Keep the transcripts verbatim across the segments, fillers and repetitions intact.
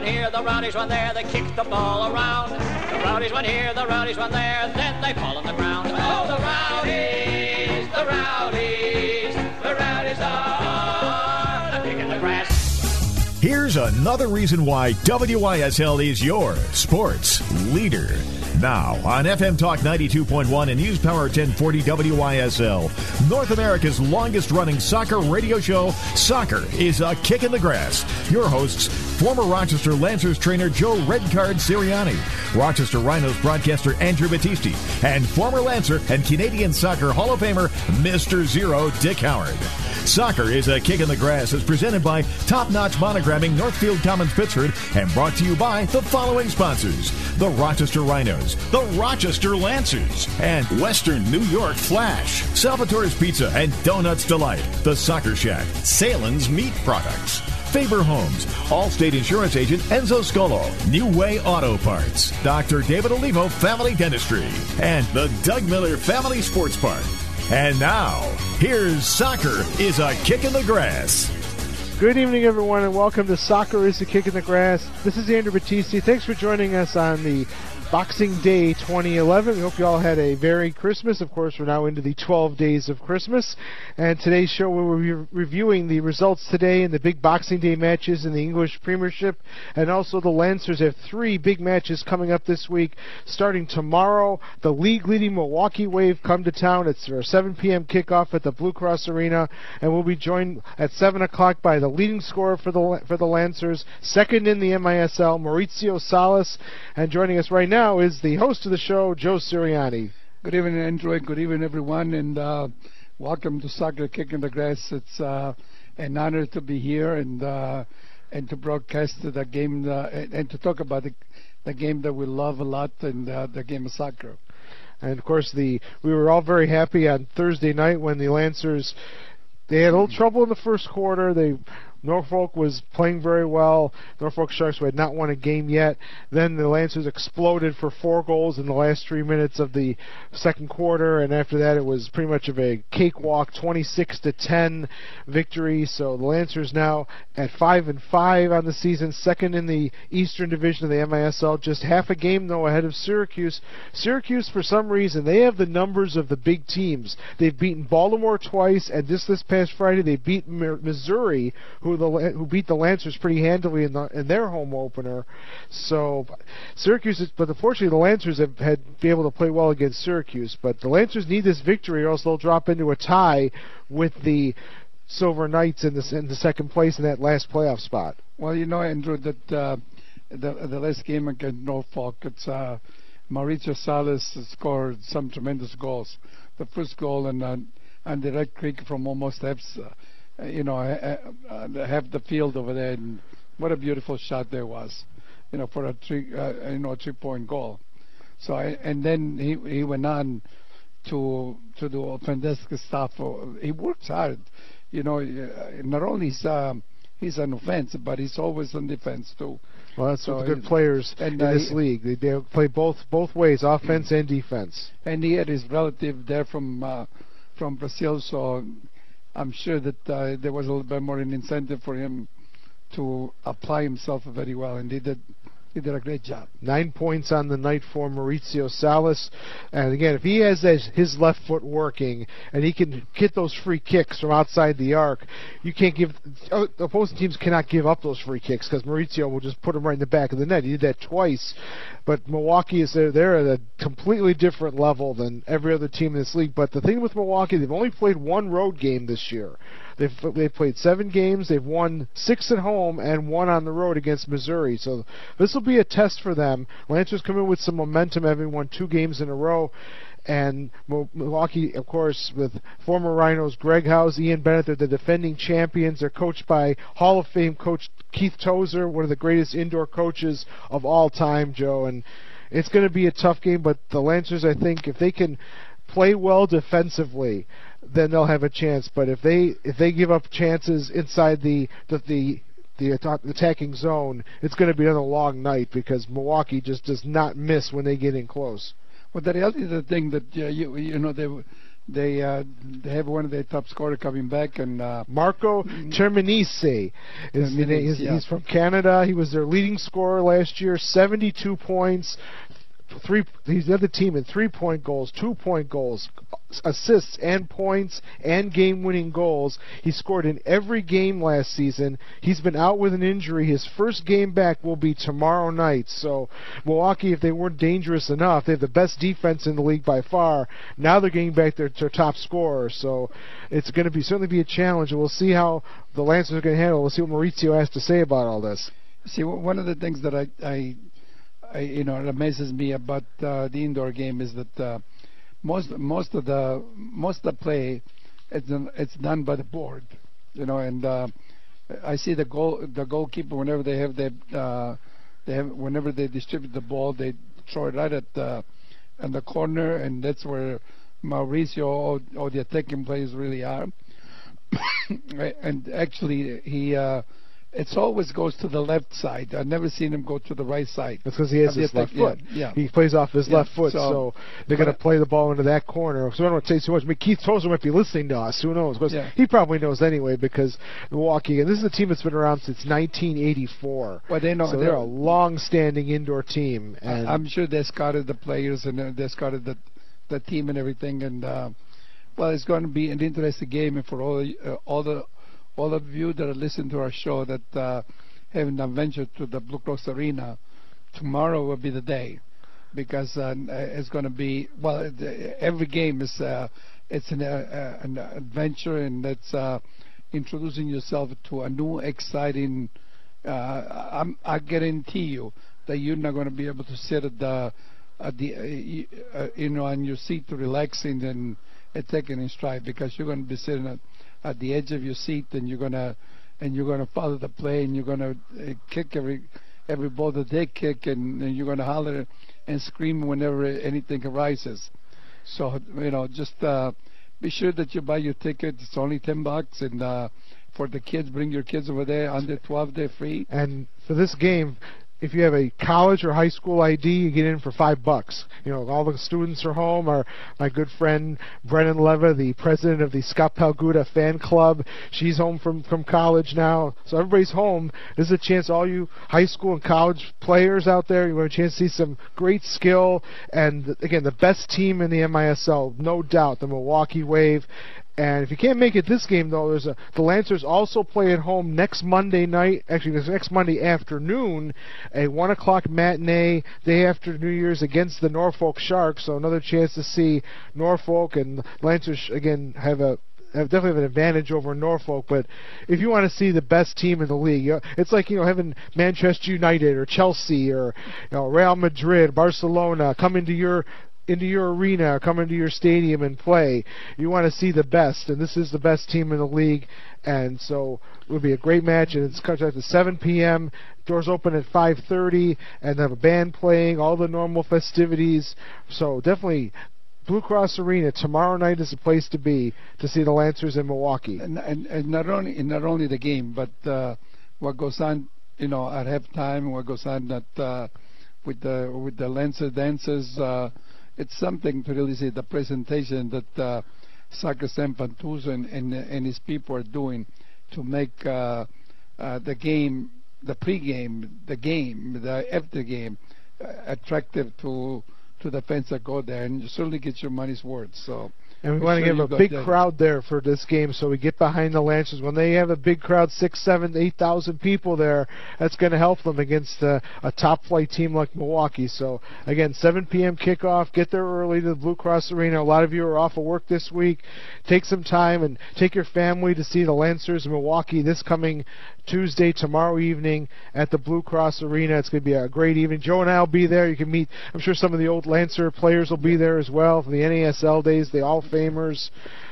one here, the Rowdies one there, they kick the ball around. The Rowdies one here, the Rowdies one there, then they fall on the ground. Oh, the Rowdies, the Rowdies, the Rowdies are the kick in the grass. Here's another reason why W I S L is your sports leader. Now, on F M Talk ninety-two point one and News Power ten forty W I S L, North America's longest-running soccer radio show, Soccer is a Kick in the Grass. Your hosts, former Rochester Lancers trainer Joe Redcard Sirianni, Rochester Rhinos broadcaster Andrew Battisti, and former Lancer and Canadian Soccer Hall of Famer Mister Zero Dick Howard. Soccer is a Kick in the Grass is presented by Top Notch Monogramming Northfield Commons Pittsford and brought to you by the following sponsors: the Rochester Rhinos, the Rochester Lancers, and Western New York Flash, Salvatore's Pizza and Donuts Delight, the Soccer Shack, Salen's Meat Products, Faber Homes, Allstate Insurance Agent Enzo Scolo, New Way Auto Parts, Doctor David Olivo Family Dentistry, and the Doug Miller Family Sports Park. And now, here's Soccer is a Kick in the Grass. Good evening, everyone, and welcome to Soccer is a Kick in the Grass. This is Andrew Battisti. Thanks for joining us on the Boxing Day twenty eleven. We hope you all had a Merry Christmas. Of course, we're now into the twelve days of Christmas. And today's show, we'll be re- reviewing the results today in the big Boxing Day matches in the English Premiership. And also the Lancers have three big matches coming up this week. Starting tomorrow, the league-leading Milwaukee Wave come to town. It's our seven p.m. kickoff at the Blue Cross Arena. And we'll be joined at seven o'clock by the leading scorer for the for the Lancers, second in the M I S L, Maurizio Salas. And joining us right now Now is the host of the show, Joe Sirianni. Good evening, Andrew. Good evening, everyone, and uh, welcome to Soccer Kick in the Grass. It's uh, an honor to be here and uh, and to broadcast the game uh, and, and to talk about the, the game that we love a lot, and uh, the game of soccer. And of course, the we were all very happy on Thursday night when the Lancers they had a little trouble in the first quarter. They Norfolk was playing very well. Norfolk Sharks, who had not won a game yet. Then the Lancers exploded for four goals in the last three minutes of the second quarter, and after that it was pretty much of a cakewalk, twenty-six to ten victory. So the Lancers now at five and five on the season, second in the Eastern Division of the M I S L, just half a game though ahead of Syracuse. Syracuse, for some reason, they have the numbers of the big teams. They've beaten Baltimore twice, and just this past Friday they beat Missouri, who The, who beat the Lancers pretty handily in, the, in their home opener. So Syracuse, is, but unfortunately the Lancers have had been able to play well against Syracuse. But the Lancers need this victory, or else they'll drop into a tie with the Silver Knights in the, in the second place in that last playoff spot. Well, you know, Andrew, that uh, the the last game against Norfolk, it's uh, Maurizio Salas scored some tremendous goals. The first goal and uh, on the Red Creek from almost half. Uh, you know, uh, uh, have the field over there, and what a beautiful shot there was, you know, for a three, uh, you know, a three-point goal. So, I, and then he he went on to to do fantastic stuff. He works hard, you know. Not only is um, he's on offense, but he's always on defense too. Well, that's so what the good players and, in uh, this he, league. They, they play both both ways, offense and defense. And he had his relative there from uh, from Brazil, so I'm sure that uh, there was a little bit more an incentive for him to apply himself very well, and he did. He did a great job. Nine points on the night for Maurizio Salas. And again, if he has his left foot working and he can get those free kicks from outside the arc, you can't give uh, opposing teams cannot give up those free kicks because Maurizio will just put them right in the back of the net. He did that twice. But Milwaukee is there. They're at a completely different level than every other team in this league. But the thing with Milwaukee, they've only played one road game this year. They've they've played seven games. They've won six at home and one on the road against Missouri. So this will be a test for them. Lancers come in with some momentum, having won two games in a row. And Milwaukee, of course, with former Rhinos Greg House, Ian Bennett, they're the defending champions. They're coached by Hall of Fame coach Keith Tozer, one of the greatest indoor coaches of all time, Joe. And it's going to be a tough game, but the Lancers, I think, if they can play well defensively, then they'll have a chance. But if they if they give up chances inside the the the, the attacking zone, it's going to be another long night because Milwaukee just does not miss when they get in close. Well, the reality is the thing that uh, you you know they they uh, they have one of their top scorers coming back, and uh, Marco Terminise is Terminise, he's, yeah. he's from Canada. He was their leading scorer last year, seventy-two points. Three, he's led the team in three-point goals, two-point goals, assists, and points, and game-winning goals. He scored in every game last season. He's been out with an injury. His first game back will be tomorrow night. So Milwaukee, if they weren't dangerous enough, they have the best defense in the league by far. Now they're getting back their, their top scorer. So it's going to be certainly be a challenge, and we'll see how the Lancers are going to handle it. We'll see what Maurizio has to say about all this. See, one of the things that I, I I, you know, it amazes me about uh, the indoor game is that uh, most most of the most of the play it's done, it's done by the board, you know, and uh, I see the goal the goalkeeper whenever they have the uh, they have whenever they distribute the ball, they throw it right at the in the corner, and that's where Maurizio or, or the attacking players really are. And actually, he. Uh, It always goes to the left side. I've never seen him go to the right side. That's because he has his left foot. Yeah, yeah. He plays off his Yeah, left foot, so, so they're going to play the ball into that corner. So I don't want to say too much. I mean, Keith Tozer might be listening to us. Who knows? Because Yeah. he probably knows anyway, because Milwaukee, and this is a team that's been around since nineteen eighty-four. Well, they know so they're, they're a long-standing indoor team. And I'm sure they scouted the players and uh, they scouted the the team and everything. And uh, well, it's going to be an interesting game. And for all uh, all the all of you that are listening to our show that. Uh, having adventure to the Blue Cross Arena, tomorrow will be the day, because uh, it's going to be, well, every game is uh, it's an, uh, an adventure, and it's uh, introducing yourself to a new, exciting. Uh, I'm, I guarantee you that you're not going to be able to sit at the, at the, uh, uh, you know, on your seat to relaxing and, and taking in stride, because you're going to be sitting at, at the edge of your seat, and you're going to. And you're going to follow the play, and you're going to uh, kick every every ball that they kick, and, and you're going to holler and scream whenever anything arises. So, you know, just uh, be sure that you buy your ticket. It's only ten bucks, and uh, for the kids, bring your kids over there. Under twelve, they're free. And for this game, if you have a college or high school I D, you get in for five bucks. You know, all the students are home. Our my good friend Brennan Leva, the president of the Scott Palguda fan club, she's home from, from college now. So everybody's home. This is a chance, all you high school and college players out there, you have a chance to see some great skill. And again, the best team in the M I S L, no doubt, the Milwaukee Wave. And if you can't make it this game, though, there's a, the Lancers also play at home next Monday night, actually this next Monday afternoon, a one o'clock matinee day after New Year's against the Norfolk Sharks. So another chance to see Norfolk, and Lancers, again, have a have definitely have an advantage over Norfolk. But if you want to see the best team in the league, you know, it's like, you know, having Manchester United or Chelsea or, you know, Real Madrid, Barcelona come into your into your arena or come into your stadium and play. You want to see the best, and this is the best team in the league, and so it would be a great match. And it's cut at seven p.m. Doors open at five thirty, and they have a band playing, all the normal festivities. So definitely Blue Cross Arena tomorrow night is the place to be to see the Lancers in Milwaukee. And, and, and not only not only the game, but uh, what goes on, you know, at halftime, what goes on at uh, with the with the Lancer dancers. Uh, It's something to really see the presentation that uh, Soccer San Pantuso and, and, and his people are doing to make uh, uh, the game, the pregame, the game, the after game uh, attractive to to the fans that go there, and you certainly get your money's worth. So. And we want to sure give a big there. crowd there for this game, so we get behind the Lancers. When they have a big crowd, six, seven, eight thousand people there, that's going to help them against uh, a top-flight team like Milwaukee. So again, seven p.m. kickoff. Get there early to the Blue Cross Arena. A lot of you are off of work this week. Take some time and take your family to see the Lancers in Milwaukee this coming Tuesday, tomorrow evening at the Blue Cross Arena. It's going to be a great evening. Joe and I will be there. You can meet, I'm sure some of the old Lancer players will be there as well from the N A S L days, the All Famers.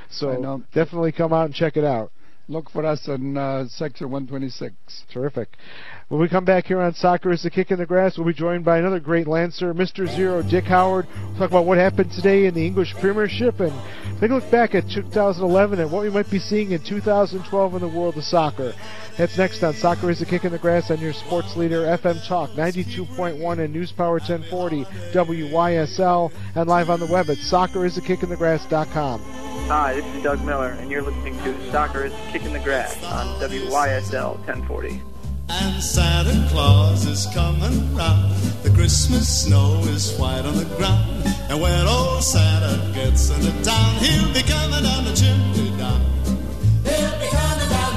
So definitely come out and check it out. Look for us on uh, Sector one twenty-six. Terrific. When we come back here on Soccer is the Kick in the Grass, we'll be joined by another great Lancer, Mister Zero, Dick Howard. We'll talk about what happened today in the English Premiership and take a look back at two thousand eleven and what we might be seeing in two thousand twelve in the world of soccer. That's next on Soccer is the Kick in the Grass on your sports leader, F M Talk ninety-two point one and News Power ten forty W Y S L, and live on the web at soccer is the kick in the grass dot com. Hi, this is Doug Miller, and you're listening to Soccer is Kicking the Grass on W Y S L ten forty. And Santa Claus is coming round. The Christmas snow is white on the ground. And when old Santa gets into town, he'll be coming down the chimney down. He'll be coming down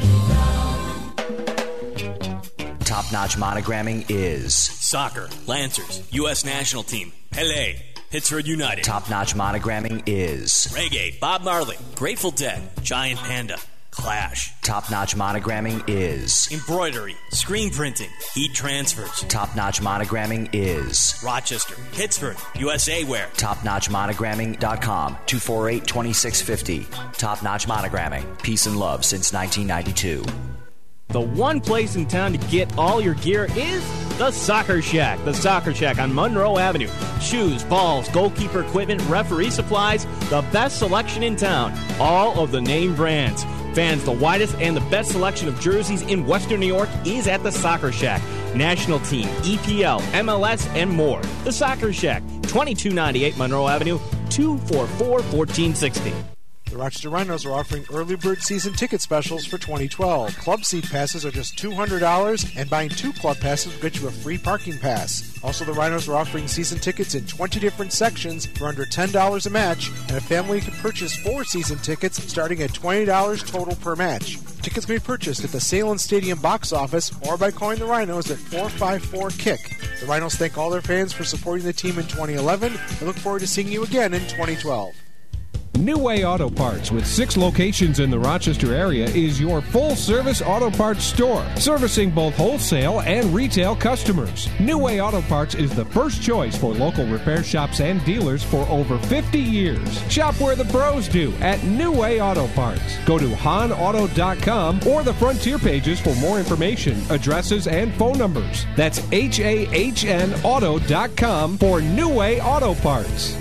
the chimney down. Top-notch monogramming is soccer, Lancers, U S national team, Pele, Pittsburgh United. Top-notch monogramming is reggae, Bob Marley, Grateful Dead, Giant Panda, Clash. Top-notch monogramming is embroidery, screen printing, heat transfers. Top-notch monogramming is Rochester, Pittsburgh, U S A Wear. top notch monogramming dot com, two four eight, two six five zero. Top-notch monogramming, peace and love since nineteen ninety-two. The one place in town to get all your gear is the Soccer Shack. The Soccer Shack on Monroe Avenue. Shoes, balls, goalkeeper equipment, referee supplies, the best selection in town. All of the name brands. Fans, the widest and the best selection of jerseys in Western New York is at the Soccer Shack. National team, E P L, M L S, and more. The Soccer Shack, twenty-two ninety-eight Monroe Avenue, two four four, one four six zero. The Rochester Rhinos are offering early bird season ticket specials for twenty twelve. Club seat passes are just two hundred dollars, and buying two club passes will get you a free parking pass. Also, the Rhinos are offering season tickets in twenty different sections for under ten dollars a match, and a family can purchase four season tickets starting at twenty dollars total per match. Tickets can be purchased at the Salem Stadium box office or by calling the Rhinos at four five four KICK. The Rhinos thank all their fans for supporting the team in twenty eleven and look forward to seeing you again in twenty twelve. New Way Auto Parts, with six locations in the Rochester area, is your full-service auto parts store, servicing both wholesale and retail customers. New Way Auto Parts is the first choice for local repair shops and dealers for over fifty years. Shop where the pros do at New Way Auto Parts. Go to han auto dot com or the Frontier pages for more information, addresses, and phone numbers. That's H A H N auto dot com for New Way Auto Parts.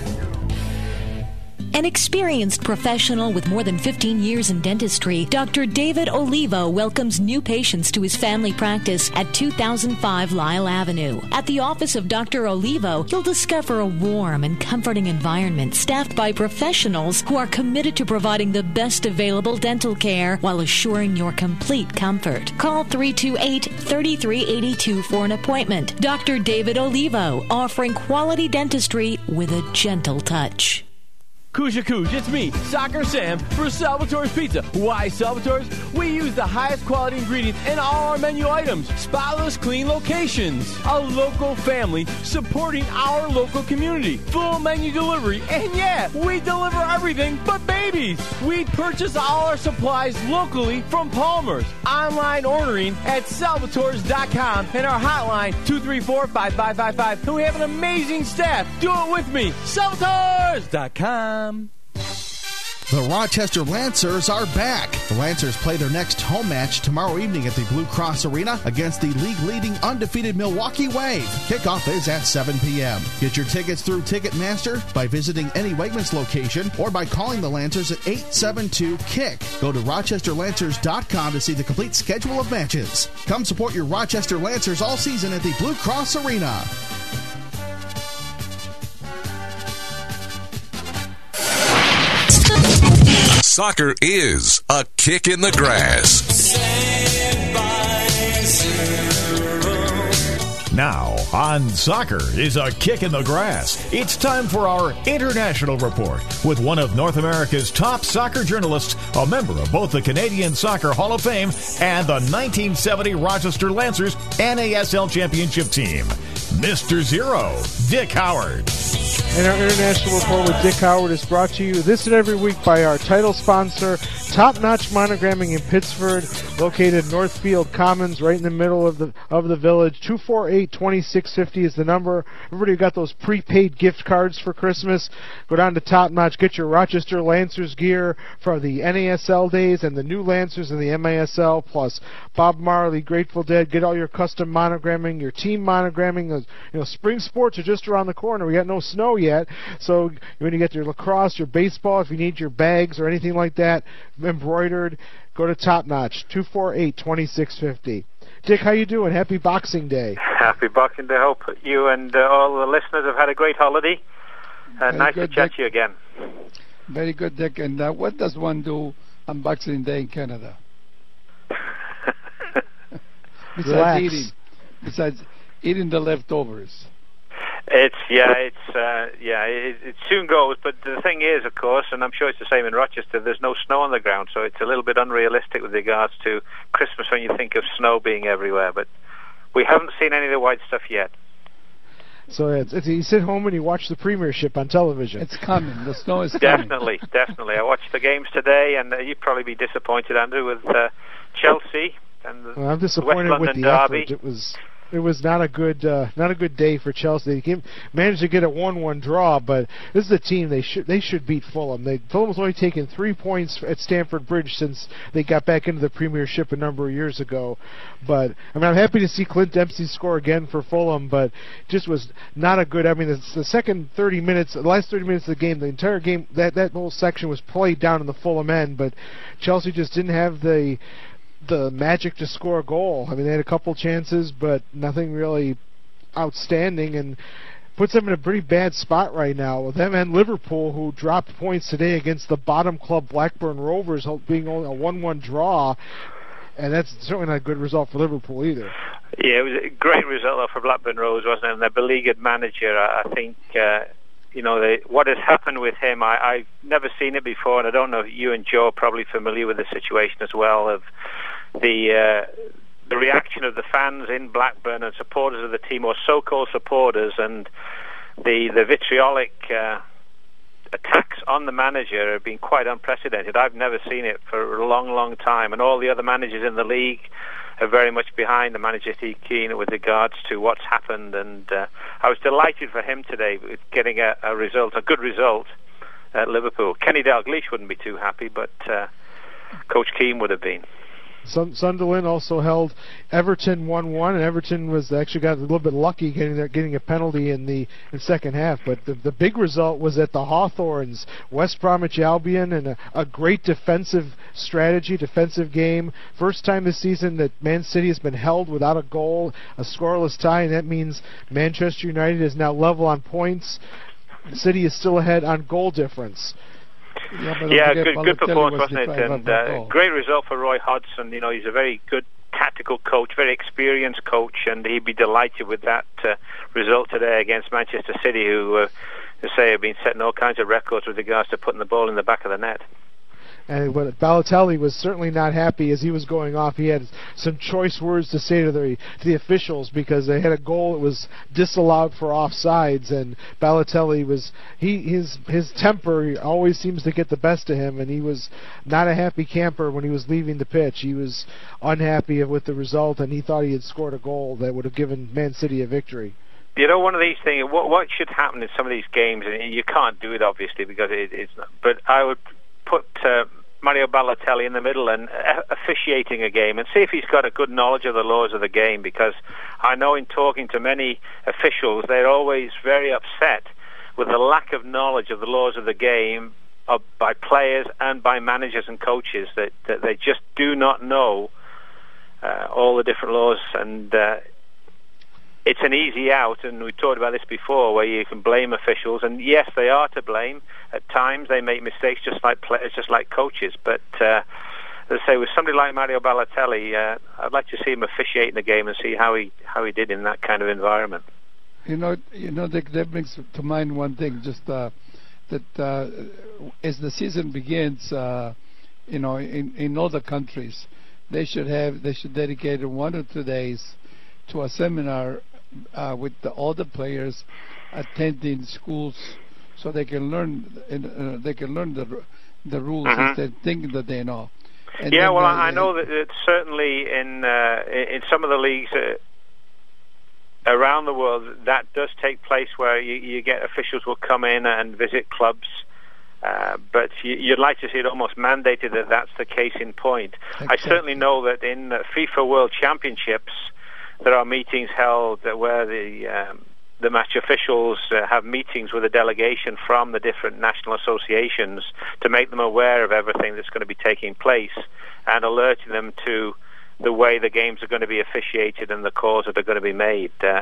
An experienced professional with more than fifteen years in dentistry, Doctor David Olivo welcomes new patients to his family practice at two thousand five Lyle Avenue. At the office of Doctor Olivo, you'll discover a warm and comforting environment staffed by professionals who are committed to providing the best available dental care while assuring your complete comfort. Call three two eight, three three eight two for an appointment. Doctor David Olivo, offering quality dentistry with a gentle touch. Kuja Kuj, it's me, Soccer Sam, for Salvatore's Pizza. Why Salvatore's? We use the highest quality ingredients in all our menu items. Spotless, clean locations. A local family supporting our local community. Full menu delivery. And yeah, we deliver everything but babies. We purchase all our supplies locally from Palmer's. Online ordering at salvatores dot com and our hotline two three four, five five five five. And we have an amazing staff. Do it with me. salvatores dot com. The Rochester Lancers are back. The Lancers play their next home match tomorrow evening at the Blue Cross Arena against the league-leading undefeated Milwaukee Wave. Kickoff is at seven p.m. Get your tickets through Ticketmaster by visiting any Wegmans location or by calling the Lancers at eight seven two KICK. Go to rochester lancers dot com to see the complete schedule of matches. Come support your Rochester Lancers all season at the Blue Cross Arena. Soccer is a kick in the grass. Now, on Soccer is a Kick in the Grass, it's time for our International Report with one of North America's top soccer journalists, a member of both the Canadian Soccer Hall of Fame and the nineteen seventy Rochester Lancers N A S L Championship team, Mister Zero, Dick Howard. And our International Report with Dick Howard is brought to you this and every week by our title sponsor, Top Notch Monogramming in Pittsford, located Northfield Commons, right in the middle of the of the village. two four eight, two six five zero is the number. Everybody got those prepaid gift cards for Christmas. Go down to Top Notch, get your Rochester Lancers gear for the N A S L days and the new Lancers and the M A S L, plus Bob Marley, Grateful Dead. Get all your custom monogramming, your team monogramming. You know, spring sports are just around the corner. We got no snow yet, so when you get your lacrosse, your baseball, if you need your bags or anything like that embroidered, go to Top Notch, two four eight, two six five zero. Dick, how you doing? Happy Boxing Day. Happy Boxing Day. Hope you and uh, all the listeners have had a great holiday. Uh, nice good, to chat Dick. to you again. Very good, Dick. And uh, what does one do on Boxing Day in Canada? besides Relax. eating, besides eating the leftovers. It's yeah, it's uh, yeah, it, it soon goes. But the thing is, of course, and I'm sure it's the same in Rochester. There's no snow on the ground, so it's a little bit unrealistic with regards to Christmas when you think of snow being everywhere. But we haven't seen any of the white stuff yet. So it's, it's, you sit home and you watch the Premiership on television. It's coming. The snow is coming. Definitely, definitely. I watched the games today, and uh, you'd probably be disappointed, Andrew, with uh, Chelsea and the well, I'm disappointed West with London the derby. effort. It was it was not a good uh, not a good day for Chelsea. They came, managed to get a one one draw, but this is a team they should they should beat Fulham. They Fulham's only taken three points at Stamford Bridge since they got back into the Premiership a number of years ago. But I mean, I'm happy to see Clint Dempsey score again for Fulham, but just was not a good. I mean, the, the second thirty minutes, the last thirty minutes of the game, the entire game, that that whole section was played down in the Fulham end, but Chelsea just didn't have the the magic to score a goal. I mean, they had a couple chances, but nothing really outstanding, and puts them in a pretty bad spot right now. With them and Liverpool, who dropped points today against the bottom club Blackburn Rovers, being only a one one draw, and that's certainly not a good result for Liverpool either. Yeah, it was a great result though for Blackburn Rovers, wasn't it? And their beleaguered manager, I think, uh, you know, they, what has happened with him, I, I've never seen it before, and I don't know if you and Joe are probably familiar with the situation as well, of the uh, the reaction of the fans in Blackburn and supporters of the team, or so-called supporters, and the, the vitriolic uh, attacks on the manager have been quite unprecedented. I've never seen it for a long, long time, and all the other managers in the league are very much behind the manager Steve Keane with regards to what's happened, and uh, I was delighted for him today with getting a, a result, a good result at Liverpool. Kenny Dalglish wouldn't be too happy, but uh, Coach Keane would have been. Sunderland also held Everton one one, and Everton was actually got a little bit lucky getting their, getting a penalty in the in second half. But the, the big result was at the Hawthorns, West Bromwich Albion, and a, a great defensive strategy, defensive game. First time this season that Man City has been held without a goal, a scoreless tie, and that means Manchester United is now level on points. City is still ahead on goal difference. Yeah, yeah good, good performance, wasn't it? And uh, great result for Roy Hodgson. You know, he's a very good tactical coach, very experienced coach, and he'd be delighted with that uh, result today against Manchester City, who, uh, to say, have been setting all kinds of records with regards to putting the ball in the back of the net. And but Balotelli was certainly not happy as he was going off. He had some choice words to say to the to the officials because they had a goal that was disallowed for offsides, and Balotelli was he his his temper always seems to get the best of him, and he was not a happy camper when he was leaving the pitch. He was unhappy with the result, and he thought he had scored a goal that would have given Man City a victory. You know, one of these things, what what should happen in some of these games, and you can't do it obviously because it, it's not, but I would put uh, Mario Balotelli in the middle and uh, officiating a game and see if he's got a good knowledge of the laws of the game, because I know in talking to many officials they're always very upset with the lack of knowledge of the laws of the game of, by players and by managers and coaches, that, that they just do not know uh, all the different laws, and uh, it's an easy out, and we talked about this before, where you can blame officials, and yes, they are to blame. At times they make mistakes just like players, just like coaches, but uh, as I say, with somebody like Mario Balotelli, uh, I'd like to see him officiate the game and see how he how he did in that kind of environment. You know, you know, that, that brings to mind one thing, just uh, that uh, as the season begins, uh, you know, in, in other countries, they should have they should dedicate one or two days to a seminar uh, with the, all the players attending schools, so they can learn uh, they can learn the the rules Mm-hmm. instead of thinking that they know. And yeah, then, well, uh, I know that it's certainly in uh, in some of the leagues uh, around the world that does take place, where you, you get officials will come in and visit clubs. Uh, but you, you'd like to see it almost mandated that that's the case in point. Exactly. I certainly know that in uh, FIFA World Championships, there are meetings held where the um, the match officials uh, have meetings with a delegation from the different national associations to make them aware of everything that's going to be taking place and alerting them to the way the games are going to be officiated and the calls that are going to be made. Uh,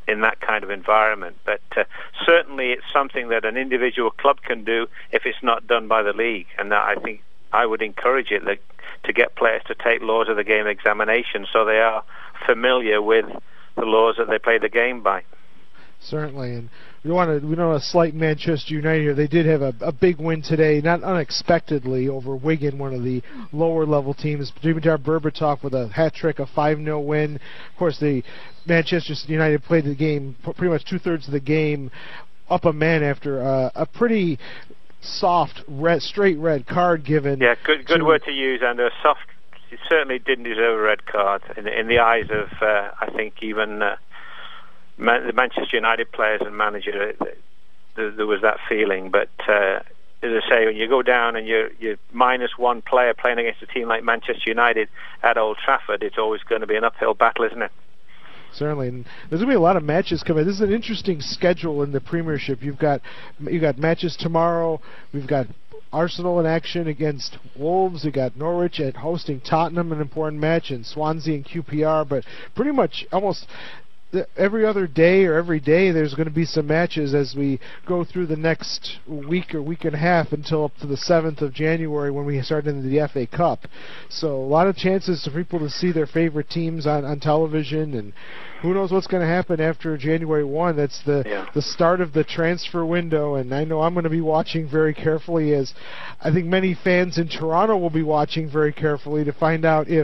in that kind of environment. But uh, certainly it's something that an individual club can do if it's not done by the league. And I think I would encourage it like, to get players to take laws of the game examination so they are familiar with the laws that they play the game by. Certainly, and we want to we don't want to slight Manchester United here. They did have a, a big win today, not unexpectedly, over Wigan, one of the lower level teams. Dimitar Berbatov with a hat trick, a five nil win. Of course, the Manchester United played the game pretty much two thirds of the game up a man after uh, a pretty soft red, straight red card given. Yeah, good good to, word to use, and a soft. He certainly didn't deserve a red card in, in the eyes of uh, I think even. Uh, Man, the Manchester United players and manager, there, there was that feeling. But uh, as I say, when you go down and you're, you're minus one player playing against a team like Manchester United at Old Trafford, it's always going to be an uphill battle, isn't it? Certainly, and there's going to be a lot of matches coming. This is an interesting schedule in the Premiership. You've got you got matches tomorrow. We've got Arsenal in action against Wolves. You got Norwich at hosting Tottenham, an important match, and Swansea and Q P R. But pretty much almost every other day or every day there's going to be some matches as we go through the next week or week and a half until up to the seventh of January when we start into the F A Cup. So a lot of chances for people to see their favorite teams on, on television, and who knows what's going to happen after January first. That's the yeah. the start of the transfer window, and I know I'm going to be watching very carefully, as I think many fans in Toronto will be watching very carefully to find out if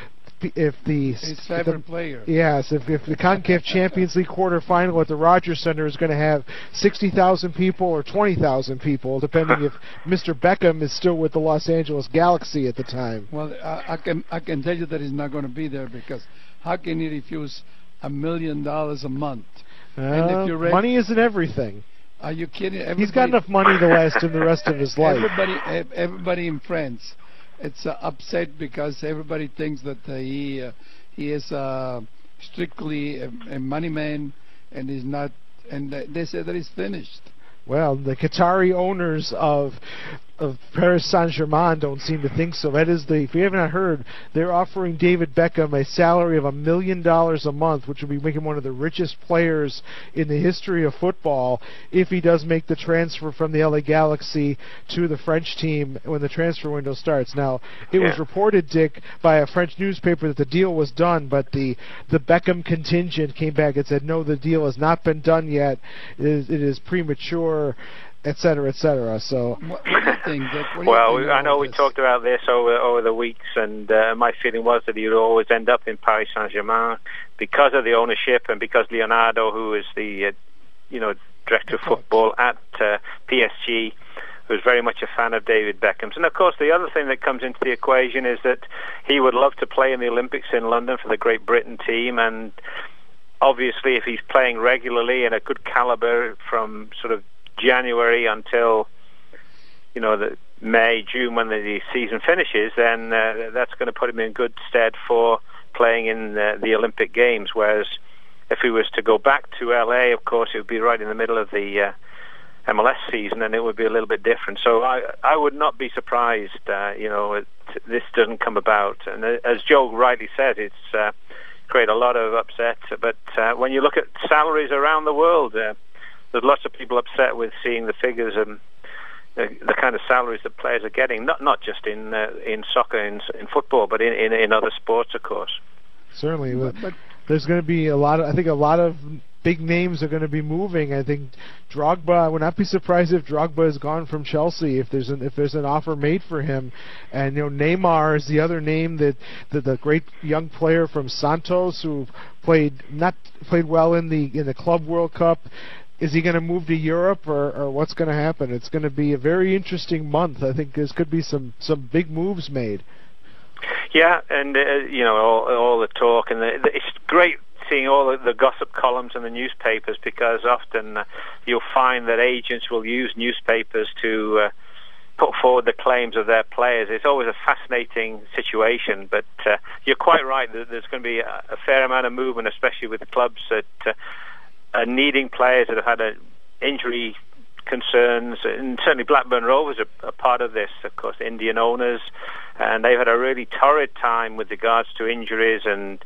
if the his favorite the, player. Yes, if if the CONCACAF Champions League quarterfinal at the Rogers Center is going to have sixty thousand people or twenty thousand people, depending if Mister Beckham is still with the Los Angeles Galaxy at the time. Well, I, I can I can tell you that he's not going to be there, because how can he refuse a million dollars a month? Uh, and if you're ready, money isn't everything. Are you kidding? Everybody, he's got enough money to last him the rest of his life. Everybody, everybody in France. It's uh, upset because everybody thinks that uh, he uh, he is uh, strictly a, a money man, and he's not. And uh, they say that he's finished. Well, the Qatari owners of of Paris Saint-Germain don't seem to think so. That is the, if you haven't heard, they're offering David Beckham a salary of a million dollars a month, which would be making him one of the richest players in the history of football if he does make the transfer from the L A Galaxy to the French team when the transfer window starts. Now, it yeah. was reported, Dick, by a French newspaper that the deal was done, but the the Beckham contingent came back and said, no, the deal has not been done yet. It is, it is premature, et cetera, et cetera. So, what, what do you think, Dick? What do well, you think I know we this? talked about this over over the weeks, and uh, my feeling was that he would always end up in Paris Saint-Germain because of the ownership and because Leonardo, who is the uh, you know director of football at uh, P S G, who's very much a fan of David Beckham's. And of course, the other thing that comes into the equation is that he would love to play in the Olympics in London for the Great Britain team, and obviously, if he's playing regularly and a good caliber from sort of January until, you know, the May, June, when the season finishes, then uh, that's going to put him in good stead for playing in uh, the Olympic Games. Whereas if he was to go back to L A, of course, it would be right in the middle of the uh, M L S season, and it would be a little bit different. So I, I would not be surprised, uh, you know, it, this doesn't come about. And uh, as Joe rightly said, it's uh, created a lot of upset. But uh, when you look at salaries around the world, uh, there's lots of people upset with seeing the figures and the, the kind of salaries that players are getting, not not just in uh, in soccer, in, in football, but in, in, in other sports, of course. Certainly, but, but there's going to be a lot of, I think a lot of big names are going to be moving. I think Drogba, I would not be surprised if Drogba is gone from Chelsea if there's an if there's an offer made for him. And you know, Neymar is the other name that, that the great young player from Santos who played not played well in the in the Club World Cup. Is he going to move to Europe, or, or what's going to happen? It's going to be a very interesting month. I think there could be some, some big moves made. Yeah, and uh, you know, all, all the talk, and the, the, it's great seeing all the, the gossip columns in the newspapers, because often uh, you'll find that agents will use newspapers to uh, put forward the claims of their players. It's always a fascinating situation, but uh, you're quite right that there's going to be a, a fair amount of movement, especially with the clubs that uh, are needing players that have had a injury concerns, and certainly Blackburn Rovers are a part of this, of course, Indian owners, and they've had a really torrid time with regards to injuries and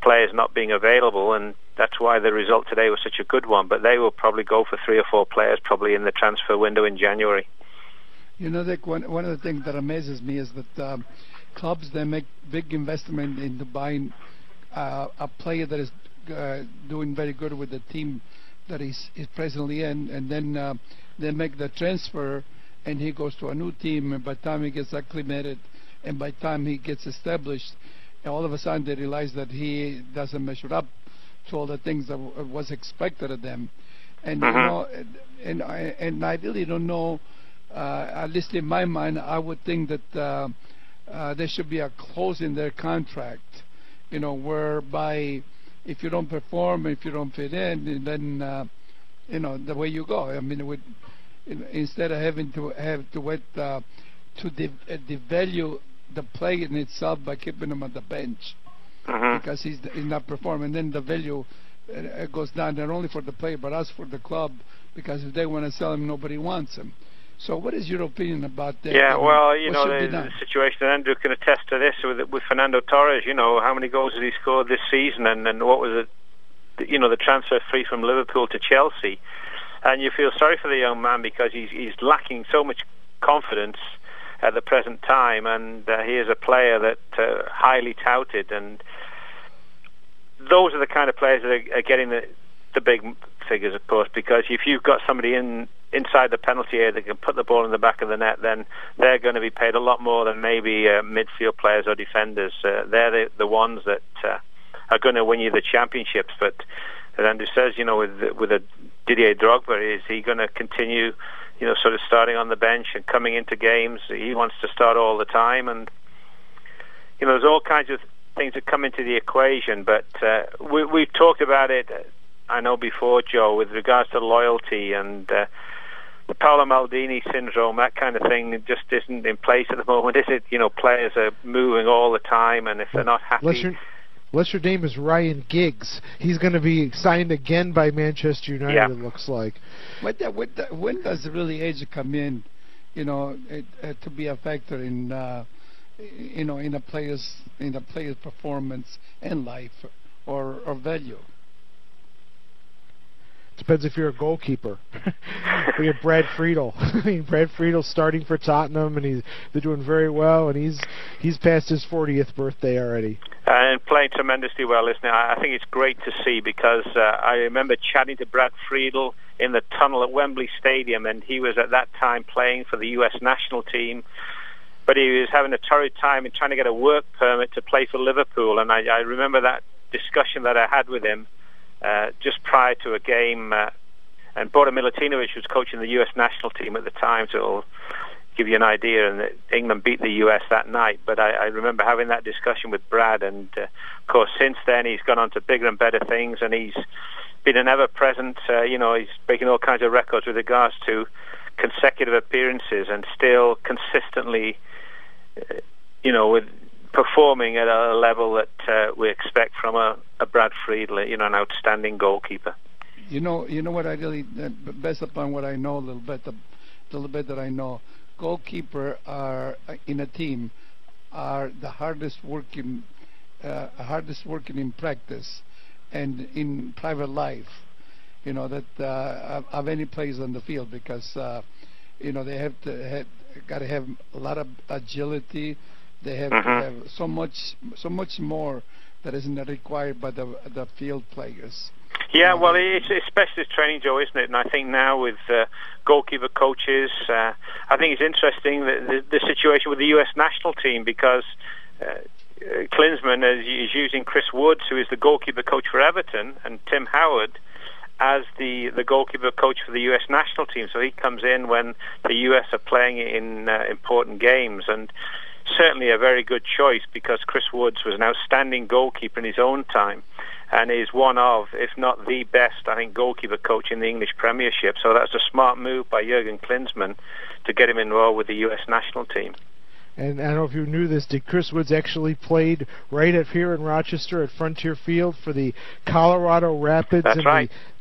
players not being available, and that's why the result today was such a good one. But they will probably go for three or four players probably in the transfer window in January. You know, Dick, one, one of the things that amazes me is that um, clubs, they make big investment into buying uh, a player that is uh, doing very good with the team that he's, he's presently in, and then uh, they make the transfer, and he goes to a new team, and by the time he gets acclimated, and by the time he gets established, all of a sudden they realize that he doesn't measure up to all the things that w- was expected of them. And, mm-hmm. you know, and, I, and I really don't know, uh, at least in my mind, I would think that uh, uh, there should be a clause in their contract, you know, whereby if you don't perform, if you don't fit in, then, uh, you know, the way you go. I mean, it would, instead of having to have to wait uh, to de- uh, devalue the play in itself by keeping him on the bench mm-hmm. because he's, he's not performing, then the value uh, goes down not only for the player but also for the club, because if they want to sell him, nobody wants him. So what is your opinion about that? Yeah, I mean, well, you what know, should the, be the situation, and Andrew can attest to this with with Fernando Torres. You know, how many goals has he scored this season, and, and what was it, you know, the transfer fee from Liverpool to Chelsea. And you feel sorry for the young man because he's he's lacking so much confidence at the present time, and uh, he is a player that uh, highly touted, and those are the kind of players that are, are getting the the big figures, of course, because if you've got somebody in inside the penalty area that can put the ball in the back of the net, then they're going to be paid a lot more than maybe uh, midfield players or defenders. Uh, they're the, the ones that uh, are going to win you the championships. But as Andrew says, you know, with with a Didier Drogba, is he going to continue, you know, sort of starting on the bench and coming into games? He wants to start all the time, and you know, there's all kinds of things that come into the equation. But uh, we, we've talked about it, I know, before, Joe, with regards to loyalty and uh, the Paolo Maldini syndrome, that kind of thing just isn't in place at the moment, is it? You know, players are moving all the time, and if they're not happy... Unless your name is Ryan Giggs, he's going to be signed again by Manchester United. Yeah. It looks like. When, the, when, the, when does really age come in, you know, it, uh, to be a factor in, uh, you know, in a player's in a player's performance and life or or value? Depends if you're a goalkeeper. We have Brad Friedel. I mean, Brad Friedel's starting for Tottenham, and he's they're doing very well, and he's he's past his fortieth birthday already. And playing tremendously well, isn't it? I think it's great to see, because uh, I remember chatting to Brad Friedel in the tunnel at Wembley Stadium, and he was at that time playing for the U S national team, but he was having a torrid time in trying to get a work permit to play for Liverpool. And I, I remember that discussion that I had with him uh, just prior to a game, uh, and Boris Milutinovic was coaching the U S national team at the time, so it'll give you an idea. And England beat the U S that night, but I, I remember having that discussion with Brad, and uh, of course since then he's gone on to bigger and better things, and he's been an ever-present, uh, you know, he's breaking all kinds of records with regards to consecutive appearances, and still consistently, uh, you know, with performing at a level that uh, we expect from a, a Brad Friedel, you know, an outstanding goalkeeper. You know, you know what I really, uh, based upon what I know a little bit, the little bit that I know, goalkeeper are uh, in a team are the hardest working, uh, hardest working in practice and in private life. You know, that uh, of any players on the field, because uh, you know, they have to have, got to have a lot of agility. They have mm-hmm. to have so much, so much more that isn't required by the the field players. Yeah, well, it's, it's specialist training, Joe, isn't it? And I think now with uh, goalkeeper coaches, uh, I think it's interesting that the, the situation with the U S national team, because uh, Klinsmann is, is using Chris Woods, who is the goalkeeper coach for Everton, and Tim Howard as the, the goalkeeper coach for the U S national team. So he comes in when the U S are playing in uh, important games, and certainly a very good choice, because Chris Woods was an outstanding goalkeeper in his own time, and is one of, if not the best, I think, goalkeeper coach in the English Premiership. So that's a smart move by Jurgen Klinsmann to get him enrolled with the U S national team. And I don't know if you knew this, did Chris Woods actually played right up here in Rochester at Frontier Field for the Colorado Rapids That's in right.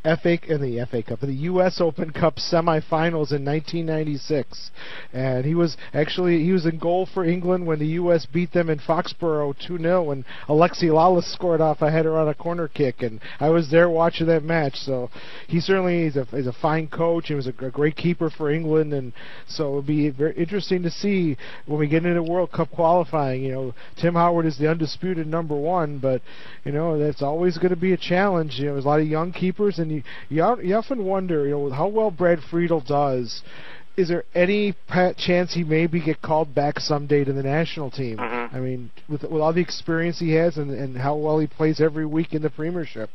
F A in the F A Cup, in the U S Open Cup semifinals in nineteen ninety-six, and he was actually he was in goal for England when the U S beat them in Foxborough two nil, when Alexi Lalas scored off a header on a corner kick, and I was there watching that match. So he certainly is a is a fine coach. He was a, a great keeper for England, and so it'll be very interesting to see when we get into World Cup qualifying. You know, Tim Howard is the undisputed number one, but you know that's always going to be a challenge. You know, there's a lot of young keepers, and you you, you often wonder, you know, how well Brad Friedel does. Is there any chance he maybe get called back someday to the national team? Mm-hmm. I mean, with with all the experience he has and, and how well he plays every week in the Premiership.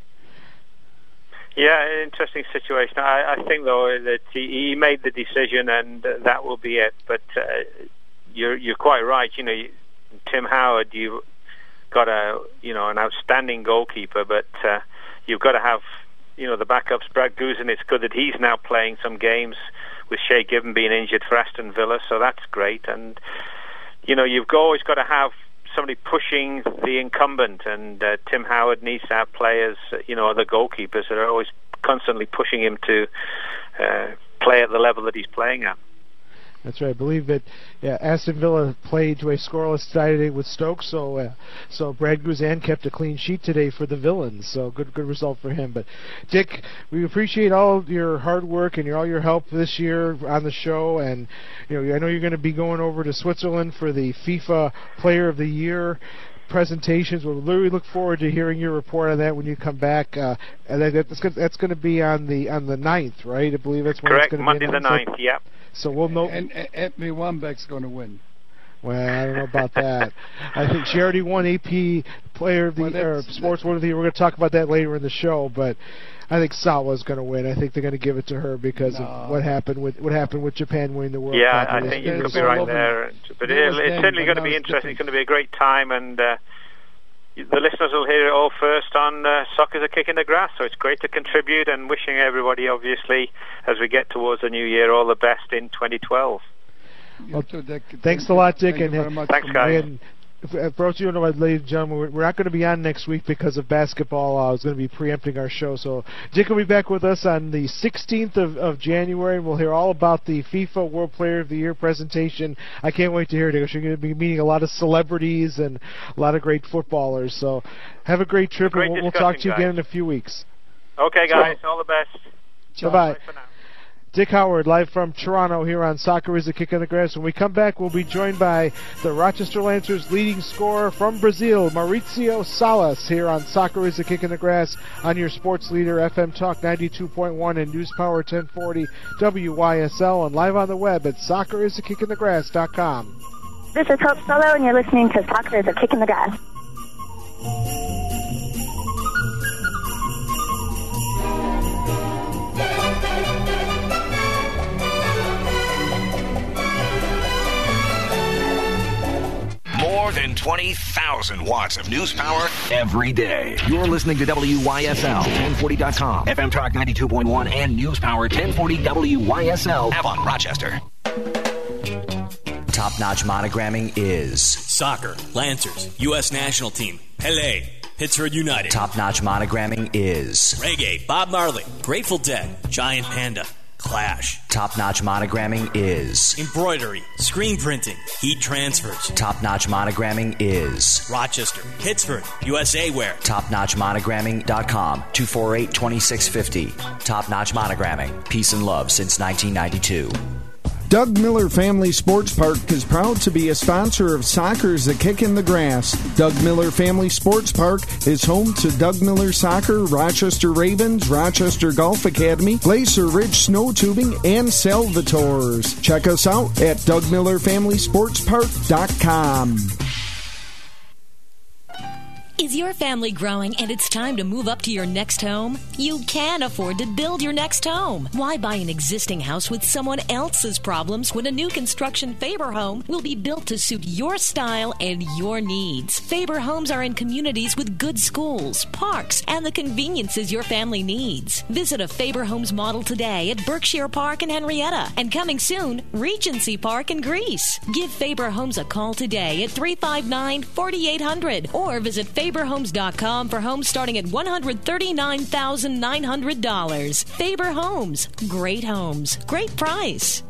Yeah, interesting situation. I, I think, though, that he, he made the decision and uh, that will be it. But uh, you're you're quite right. You know, you, Tim Howard, you've got a you know an outstanding goalkeeper, but uh, you've got to have you know the backups. Brad Guzan, it's good that he's now playing some games with Shay Given being injured for Aston Villa, so that's great. And you know you've always got to have somebody pushing the incumbent, and uh, Tim Howard needs to have players, you know, other goalkeepers that are always constantly pushing him to uh, play at the level that he's playing at. That's right. I believe that yeah, Aston Villa played to a scoreless tie today with Stoke, so uh, so Brad Guzan kept a clean sheet today for the Villains. So good good result for him. But Dick, we appreciate all your hard work and your, all your help this year on the show. And you know, I know you're going to be going over to Switzerland for the FIFA Player of the Year presentations. We'll really look forward to hearing your report on that when you come back. Uh, and that, that's going that's going to be on the on the ninth, right? I believe that's when correct. It's going to Monday be the ninth. Yep. So we'll know. And Anthony Wambach's going to win. Well, I don't know about that. I think she already won A P Player of the well, or Sports One of the Year. We're going to talk about that later in the show, but I think Sawa's going to win. I think they're going to give it to her because no. of what happened with what happened with Japan winning the World yeah, Cup. I think you could be right there. But it, it's certainly going to be interesting. It's going to be a great time, and uh, the listeners will hear it all first on uh, Soccer's a Kick in the Grass. So it's great to contribute, and wishing everybody, obviously, as we get towards the new year, all the best in twenty twelve. Well, thanks a lot, Dick. Thank and you thanks, guys. And for those of you who know, ladies and gentlemen, we're, we're not going to be on next week because of basketball. Uh, I was going to be preempting our show. So Dick will be back with us on the sixteenth of, of January, and we'll hear all about the FIFA World Player of the Year presentation. I can't wait to hear it. You're going to be meeting a lot of celebrities and a lot of great footballers. So have a great trip, great and we'll, we'll talk to you guys. again in a few weeks. Okay, guys. So, all the best. Bye-bye. Bye for now. Dick Howard, live from Toronto here on Soccer is a Kick in the Grass. When we come back, we'll be joined by the Rochester Lancers leading scorer from Brazil, Mauricio Salas, here on Soccer is a Kick in the Grass on your sports leader, F M Talk ninety-two point one and News Power ten forty W Y S L, and live on the web at soccer is a kick in the grass dot com. This is Hope Solo, and you're listening to Soccer is a Kick in the Grass. More than twenty thousand watts of news power every day. You're listening to W Y S L ten forty dot com, F M Talk ninety-two point one, and News Power ten forty W Y S L, Avon, Rochester. Top-notch monogramming is Soccer, Lancers, U S National Team, Pele, Pittsburgh United. Top-notch monogramming is Reggae, Bob Marley, Grateful Dead, Giant Panda, Clash. Top-notch monogramming is Embroidery, Screen Printing, Heat Transfers. Top-notch monogramming is Rochester, Pittsburgh, U S A Wear. top notch monogramming dot com, two four eight, two six five zero. Top-notch monogramming, peace and love since nineteen ninety-two. Doug Miller Family Sports Park is proud to be a sponsor of Soccer's a Kick in the Grass. Doug Miller Family Sports Park is home to Doug Miller Soccer, Rochester Ravens, Rochester Golf Academy, Glacier Ridge Snow Tubing, and Salvatores. Check us out at doug miller family sports park dot com. Is your family growing and it's time to move up to your next home? You can afford to build your next home. Why buy an existing house with someone else's problems when a new construction Faber home will be built to suit your style and your needs? Faber homes are in communities with good schools, parks, and the conveniences your family needs. Visit a Faber Homes model today at Berkshire Park in Henrietta, and coming soon, Regency Park in Greece. Give Faber Homes a call today at three five nine, four eight zero zero or visit Faber Faber Homes dot com for homes starting at one hundred thirty-nine thousand nine hundred dollars. Faber Homes. Great homes. Great price.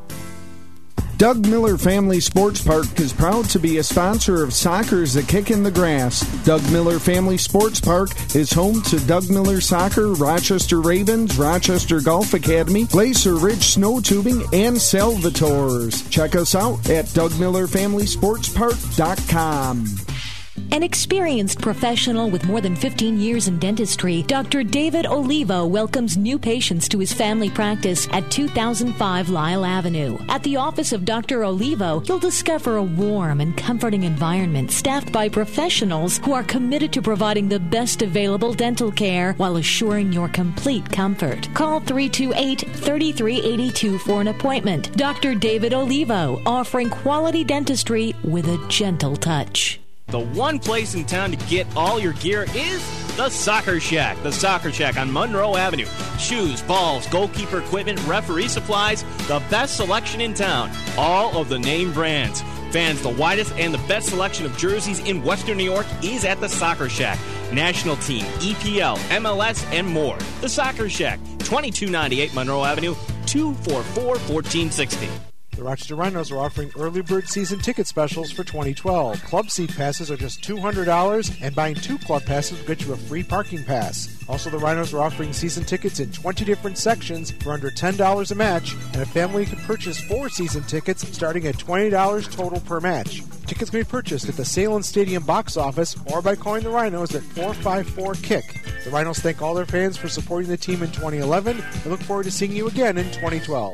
Doug Miller Family Sports Park is proud to be a sponsor of Soccer's The Kick in the Grass. Doug Miller Family Sports Park is home to Doug Miller Soccer, Rochester Ravens, Rochester Golf Academy, Glacier Ridge Snow Tubing, and Salvatores. Check us out at Doug Miller Family Sports Park dot com. An experienced professional with more than fifteen years in dentistry, Doctor David Olivo welcomes new patients to his family practice at two thousand five Lyle Avenue. At the office of Doctor Olivo, you'll discover a warm and comforting environment staffed by professionals who are committed to providing the best available dental care while assuring your complete comfort. Call three two eight, three three eight two for an appointment. Doctor David Olivo, offering quality dentistry with a gentle touch. The one place in town to get all your gear is the Soccer Shack. The Soccer Shack on Monroe Avenue. Shoes, balls, goalkeeper equipment, referee supplies, the best selection in town. All of the name brands. Fans, the widest and the best selection of jerseys in Western New York is at the Soccer Shack. National team, E P L, M L S, and more. The Soccer Shack, twenty-two ninety-eight Monroe Avenue, two four four, one four six zero. The Rochester Rhinos are offering early bird season ticket specials for twenty twelve. Club seat passes are just two hundred dollars, and buying two club passes will get you a free parking pass. Also, the Rhinos are offering season tickets in twenty different sections for under ten dollars a match, and a family can purchase four season tickets starting at twenty dollars total per match. Tickets can be purchased at the Salem Stadium box office or by calling the Rhinos at four five four kick. The Rhinos thank all their fans for supporting the team in twenty eleven and look forward to seeing you again in twenty twelve.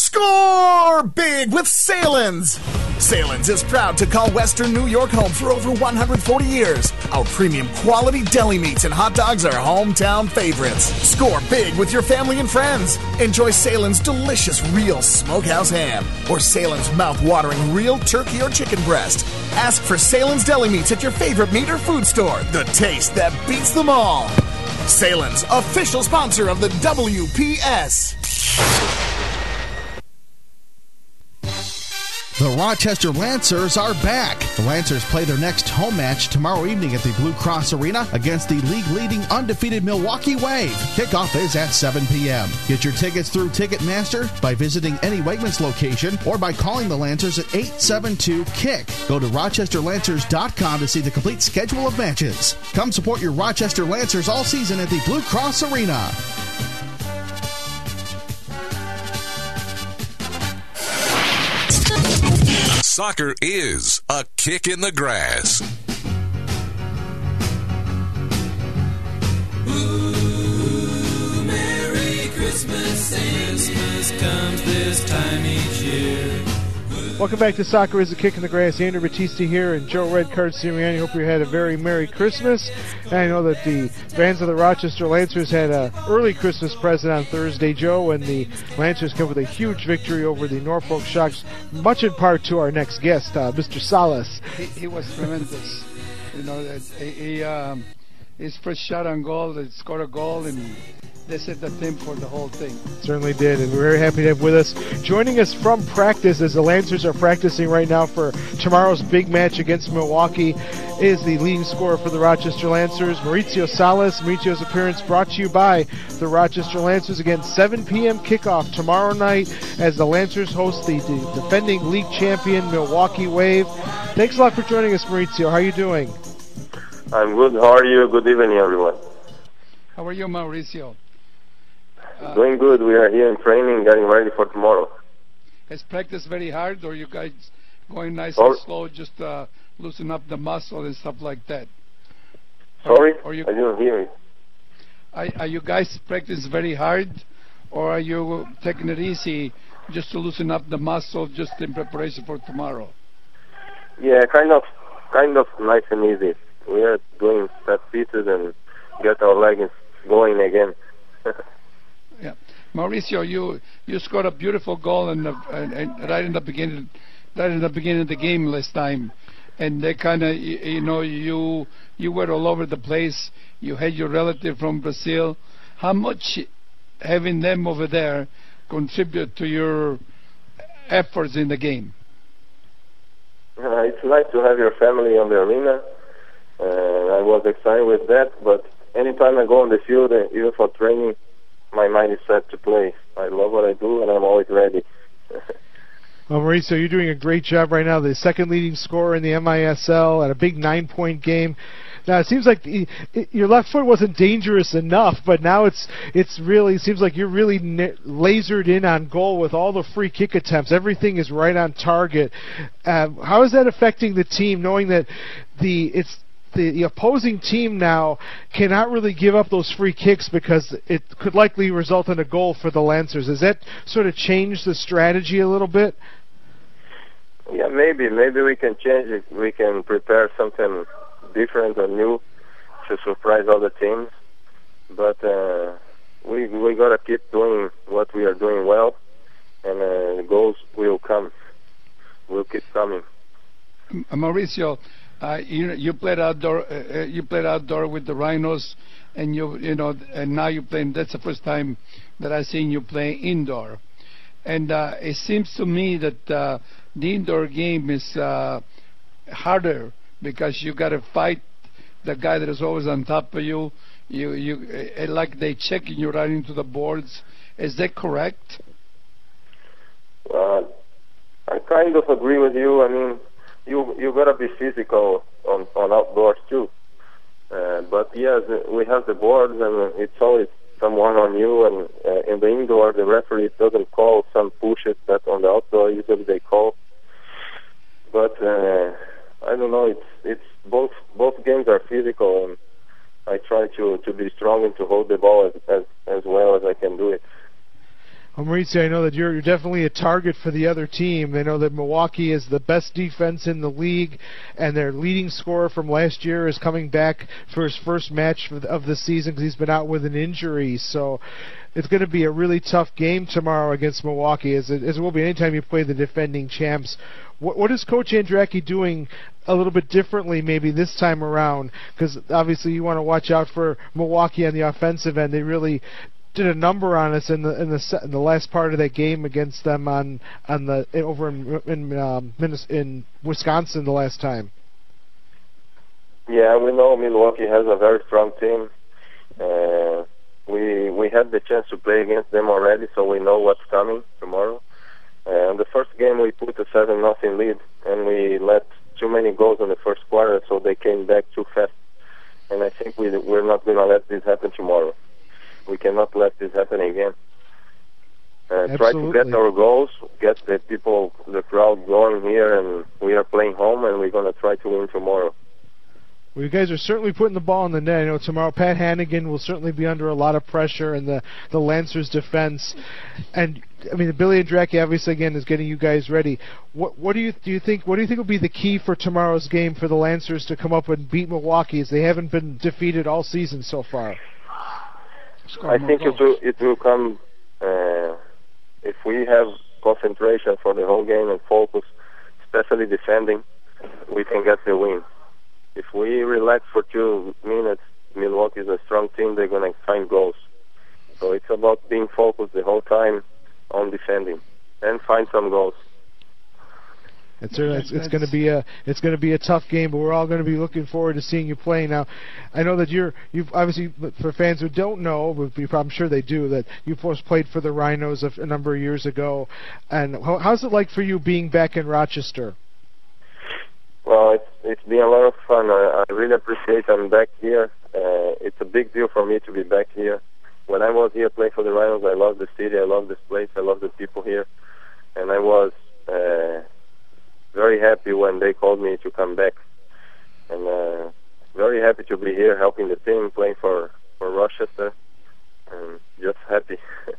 Score big with Salins! Salins is proud to call Western New York home for over one hundred forty years. Our premium quality deli meats and hot dogs are hometown favorites. Score big with your family and friends. Enjoy Salins' delicious real smokehouse ham or Salins' mouth-watering real turkey or chicken breast. Ask for Salins deli meats at your favorite meat or food store. The taste that beats them all. Salins, official sponsor of the W P S. The Rochester Lancers are back. The Lancers play their next home match tomorrow evening at the Blue Cross Arena against the league-leading undefeated Milwaukee Wave. Kickoff is at seven p.m. Get your tickets through Ticketmaster by visiting any Wegmans location or by calling the Lancers at eight seven two kick. Go to rochester lancers dot com to see the complete schedule of matches. Come support your Rochester Lancers all season at the Blue Cross Arena. Soccer is a kick in the grass. Ooh, Merry Christmas, Christmas comes this time each year. Welcome back to Soccer is a Kick in the Grass. Andrew Battisti here and Joe Redcard Sirianni. Hope you had a very Merry Christmas. And I know that the fans of the Rochester Lancers had an early Christmas present on Thursday, Joe, and the Lancers come with a huge victory over the Norfolk Sharks, much in part to our next guest, uh, Mister Salas. He, he was tremendous. You know, he, he um, his first shot on goal, he scored a goal, and they set the theme for the whole thing. Certainly did, and we're very happy to have with us. Joining us from practice as the Lancers are practicing right now for tomorrow's big match against Milwaukee is the leading scorer for the Rochester Lancers, Maurizio Salas. Maurizio's appearance brought to you by the Rochester Lancers. Again, seven p.m. kickoff tomorrow night as the Lancers host the, the defending league champion Milwaukee Wave. Thanks a lot for joining us, Maurizio. How are you doing? I'm good. How are you? Good evening, everyone. How are you, Mauricio? Uh, Doing good. We are here in training, getting ready for tomorrow. Is practice very hard, or you guys going nice Sorry? and slow, just uh, loosen up the muscle and stuff like that? Sorry? Or, or you, I didn't hear it. Are, are you guys practice very hard, or are you taking it easy just to loosen up the muscle just in preparation for tomorrow? Yeah, kind of, kind of nice and easy. We are doing set pieces and get our legs going again. Yeah, Mauricio, you you scored a beautiful goal in the, and, and right in the beginning, right in the beginning of the game last time, and they kind of you, you know you you were all over the place. You had your relative from Brazil. How much having them over there contribute to your efforts in the game? Uh, it's nice to have your family on the arena. Uh, I was excited with that, but anytime I go on the field, uh, even for training, my mind is set to play. I love what I do, and I'm always ready. Well, Mauricio, you're doing a great job right now. The second leading scorer in the M I S L at a big nine-point game. Now it seems like the, it, your left foot wasn't dangerous enough, but now it's it's really it seems like you're really n- lasered in on goal with all the free kick attempts. Everything is right on target. Uh, how is that affecting the team, knowing that the it's the, the opposing team now cannot really give up those free kicks because it could likely result in a goal for the Lancers? Has that sort of changed the strategy a little bit? Yeah, maybe. Maybe we can change it. We can prepare something different or new to surprise other teams. But uh, we we gotta keep doing what we are doing well, and uh, the goals will come. Will keep coming. Mauricio, uh, you you played outdoor. Uh, you played outdoor with the Rhinos, and you you know, and now you're playing. That's the first time that I've seen you play indoor, and uh, it seems to me that uh, the indoor game is uh, harder because you got to fight the guy that is always on top of you. You you uh, like they checking you right into the boards. Is that correct? Uh, I kind of agree with you. I mean, you you gotta be physical on on outdoors too. Uh, but yes, we have the boards, and it's always someone on you. And uh, in the indoor, the referee doesn't call some pushes that on the outdoor usually they call. But uh, I don't know. It's it's both both games are physical, and I try to to be strong and to hold the ball as as, as well as I can do it. Well, Mauricio, I know that you're, you're definitely a target for the other team. They know that Milwaukee is the best defense in the league, and their leading scorer from last year is coming back for his first match of the season because he's been out with an injury. So it's going to be a really tough game tomorrow against Milwaukee, as it, as it will be anytime you play the defending champs. What, what is Coach Andracki doing a little bit differently maybe this time around? Because obviously you want to watch out for Milwaukee on the offensive end. They really did a number on us in the in the in the last part of that game against them on on the over in in, um, in Wisconsin the last time. Yeah, we know Milwaukee has a very strong team. Uh, we we had the chance to play against them already, so we know what's coming tomorrow. Uh, in the first game, we put a seven nothing lead, and we let too many goals in the first quarter, so they came back too fast. And I think we we're not going to let this happen tomorrow. We cannot let this happen again. Uh, try to get our goals, get the people, the crowd going here, and we are playing home, and we're going to try to win tomorrow. Well, you guys are certainly putting the ball in the net. I know tomorrow Pat Hannigan will certainly be under a lot of pressure in the, the Lancers' defense. And I mean, Billy Andracki obviously again is getting you guys ready. What what do you do you think? What do you think will be the key for tomorrow's game for the Lancers to come up and beat Milwaukee, as they haven't been defeated all season so far? I think it will, it will come uh, if we have concentration for the whole game and focus, especially defending, we can get the win. If we relax for two minutes, Milwaukee is a strong team, they're going to find goals. So it's about being focused the whole time on defending and find some goals. It's it's, it's going to be a it's going to be a tough game, but we're all going to be looking forward to seeing you play. Now, I know that you're you've obviously, for fans who don't know, but I'm sure they do, that you first played for the Rhinos a, a number of years ago. And how, how's it like for you being back in Rochester? Well, it's it's been a lot of fun. I, I really appreciate I'm back here. Uh, it's a big deal for me to be back here. When I was here playing for the Rhinos, I love the city, I love this place, I love the people here, and I was. Uh, very happy when they called me to come back, and uh, very happy to be here helping the team, playing for, for Rochester, and just happy.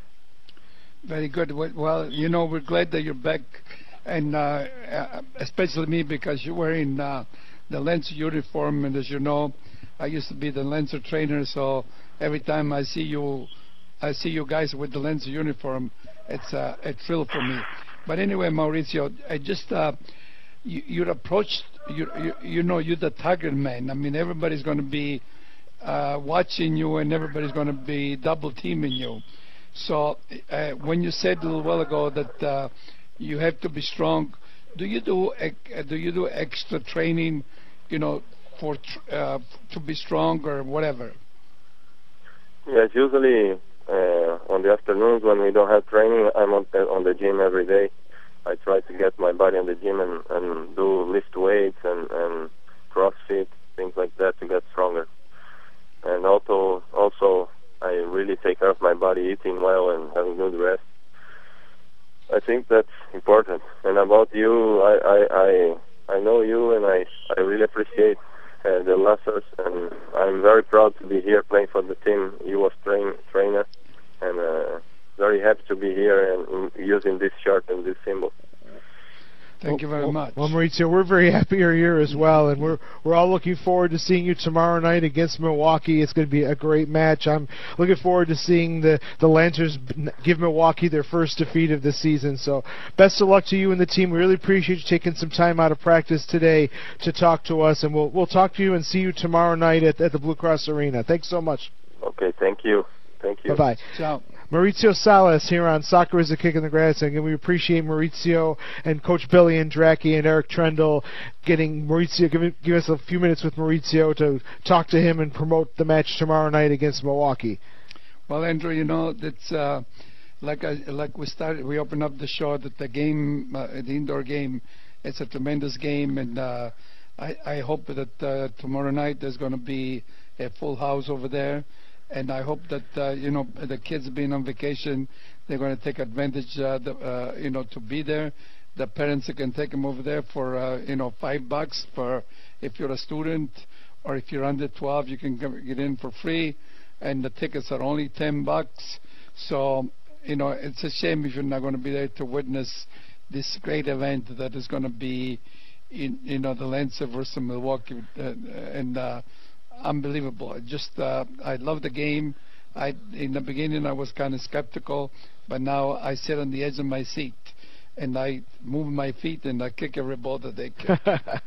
Very good. Well, you know, we're glad that you're back, and uh, especially me, because you're wearing uh, the Lancer uniform, and as you know, I used to be the Lancer trainer, so every time I see you, I see you guys with the Lancer uniform, it's uh, a thrill for me. But anyway, Mauricio, I just uh, you, you're approached. You, you you know you're the target man. I mean, everybody's going to be uh, watching you, and everybody's going to be double teaming you. So uh, when you said a little while ago that uh, you have to be strong, do you do uh, do you do extra training? You know, for tr- uh, to be strong or whatever? Yes, usually uh, on the afternoons when we don't have training, I'm on the, on the gym every day. I try to get my body in the gym and, and do lift weights and, and CrossFit, things like that to get stronger. And also, also, I really take care of my body, eating well and having good rest. I think that's important. And about you, I I, I, I know you, and I, I really appreciate uh, the Lancers, and I'm very proud to be here playing for the team you was train, trainer, and uh, very happy to be here and using this shirt and this symbol. Thank you very well, much. Well, Maurizio, we're very happy you're here as well, and we're we're all looking forward to seeing you tomorrow night against Milwaukee. It's going to be a great match. I'm looking forward to seeing the, the Lancers give Milwaukee their first defeat of the season. So best of luck to you and the team. We really appreciate you taking some time out of practice today to talk to us, and we'll we'll talk to you and see you tomorrow night at, at the Blue Cross Arena. Thanks so much. Okay, thank you. Thank you. Bye-bye. Ciao. Maurizio Salas here on Soccer is a Kick in the Grass, and we appreciate Maurizio and Coach Billy Andracki and Eric Trendle getting Maurizio, giving give us a few minutes with Maurizio to talk to him and promote the match tomorrow night against Milwaukee. Well, Andrew, you know that's uh, like I, like we started, we opened up the show that the game, uh, the indoor game, it's a tremendous game, and uh, I, I hope that uh, tomorrow night there's going to be a full house over there. And I hope that uh, you know the kids being on vacation, they're going to take advantage, uh, the, uh, you know, to be there. The parents can take them over there for uh, you know five bucks for if you're a student, or if you're under twelve, you can get in for free, and the tickets are only ten bucks. So you know it's a shame if you're not going to be there to witness this great event that is going to be, in you know, the Lancer versus Milwaukee, uh, and. Uh, Unbelievable. I just uh, I love the game. I in the beginning I was kind of skeptical, but now I sit on the edge of my seat and I move my feet and I kick every ball that they kick.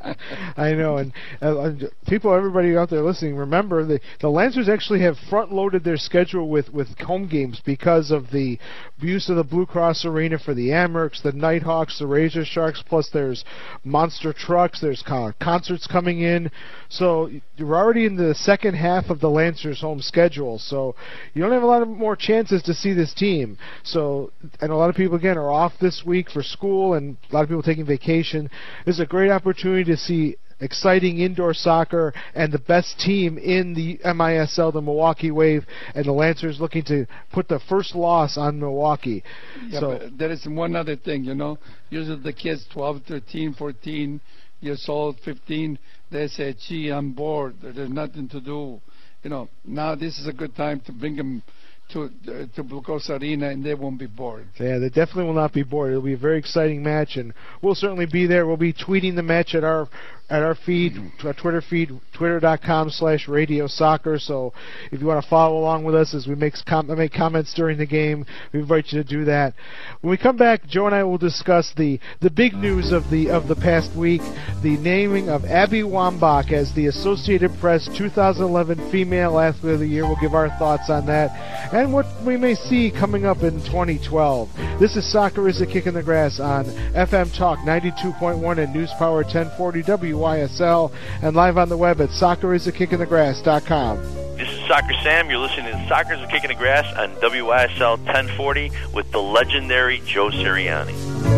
I know, and uh, people, everybody out there listening, remember the the Lancers actually have front-loaded their schedule with with home games because of the use of the Blue Cross Arena for the Amerks, the Nighthawks, the Razor Sharks. Plus, there's monster trucks. There's concerts coming in, so you're already in the second half of the Lancers' home schedule. So you don't have a lot of more chances to see this team. So, and a lot of people again are off this week for school, and a lot of people taking vacation. This is a great opportunity to see exciting indoor soccer and the best team in the M I S L, the Milwaukee Wave, and the Lancers looking to put the first loss on Milwaukee. Yeah, so but there is one other thing, you know. Usually the kids twelve, thirteen, fourteen years old, fifteen, they say, gee, I'm bored. There's nothing to do. You know, now this is a good time to bring them to uh, to Blue Cross Arena, and they won't be bored. Yeah, they definitely will not be bored. It'll be a very exciting match, and we'll certainly be there. We'll be tweeting the match at our at our feed, our Twitter feed, twitter.com slash radio soccer. So if you want to follow along with us as we make, com- make comments during the game, we invite you to do that. When we come back, Joe and I will discuss the, the big news of the of the past week, the naming of Abby Wambach as the Associated Press two thousand eleven Female Athlete of the Year. We'll give our thoughts on that and what we may see coming up in twenty twelve. This is Soccer is a Kick in the Grass on F M Talk ninety-two point one and News Power ten forty W Y S L, and live on the web at soccer is a kick in the grass dot com. This is Soccer Sam. You're listening to Soccer is a Kick in the Grass on W Y S L ten forty with the legendary Joe Sirianni.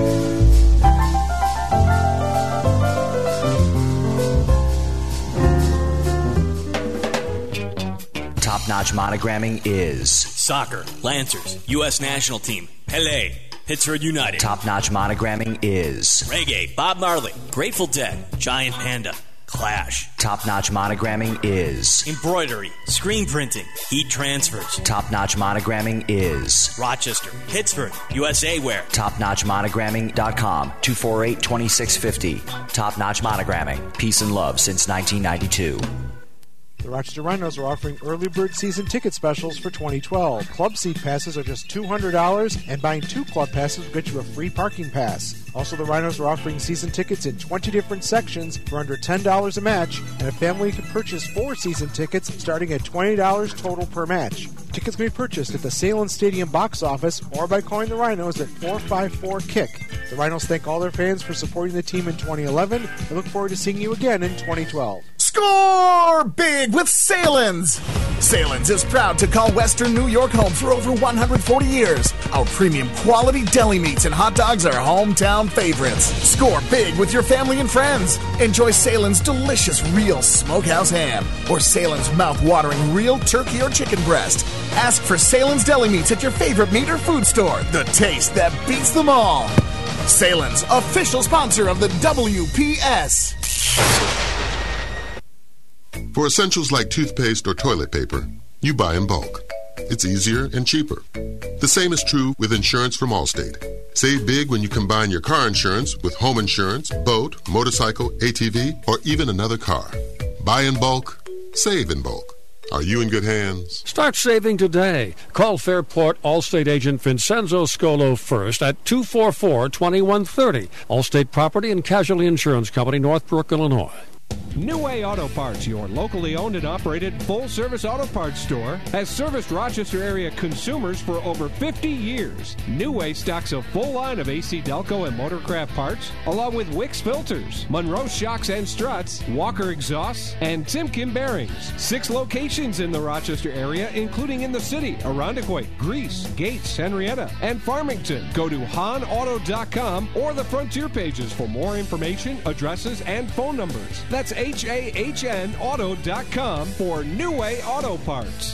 Top-notch monogramming is Soccer, Lancers, U S National Team, Pele, Pittsburgh United. Top-notch monogramming is Reggae, Bob Marley, Grateful Dead, Giant Panda, Clash. Top-notch monogramming is Embroidery, Screen Printing, Heat Transfers. Top-notch monogramming is Rochester, Pittsburgh, U S A Wear. top notch monogramming dot com, two four eight, two six five zero. Top-notch monogramming, peace and love since nineteen ninety-two. The Rochester Rhinos are offering early bird season ticket specials for twenty twelve. Club seat passes are just two hundred dollars, and buying two club passes will get you a free parking pass. Also, the Rhinos are offering season tickets in twenty different sections for under ten dollars a match, and a family can purchase four season tickets starting at twenty dollars total per match. Tickets can be purchased at the Salem Stadium box office or by calling the Rhinos at four five four kick. The Rhinos thank all their fans for supporting the team in twenty eleven and look forward to seeing you again in twenty twelve. Score big with Salins! Salins is proud to call Western New York home for over one hundred forty years. Our premium quality deli meats and hot dogs are hometown favorites. Score big with your family and friends. Enjoy Salins' delicious real smokehouse ham or Salins' mouth-watering real turkey or chicken breast. Ask for Salins deli meats at your favorite meat or food store. The taste that beats them all. Salins, official sponsor of the W P S. For essentials like toothpaste or toilet paper, you buy in bulk. It's easier and cheaper. The same is true with insurance from Allstate. Save big when you combine your car insurance with home insurance, boat, motorcycle, A T V, or even another car. Buy in bulk, save in bulk. Are you in good hands? Start saving today. Call Fairport Allstate agent Vincenzo Scolo first at two four four, two one three zero. Allstate Property and Casualty Insurance Company, Northbrook, Illinois. New Way Auto Parts, your locally owned and operated full-service auto parts store, has serviced Rochester area consumers for over fifty years. New Way stocks a full line of A C Delco and Motorcraft parts, along with Wix filters, Monroe shocks and struts, Walker exhausts, and Timken bearings. Six locations in the Rochester area, including in the city, Irondequoit, Greece, Gates, Henrietta, and Farmington. Go to Han Auto dot com or the Frontier pages for more information, addresses, and phone numbers. That's H A H N Auto dot com for New Way Auto Parts.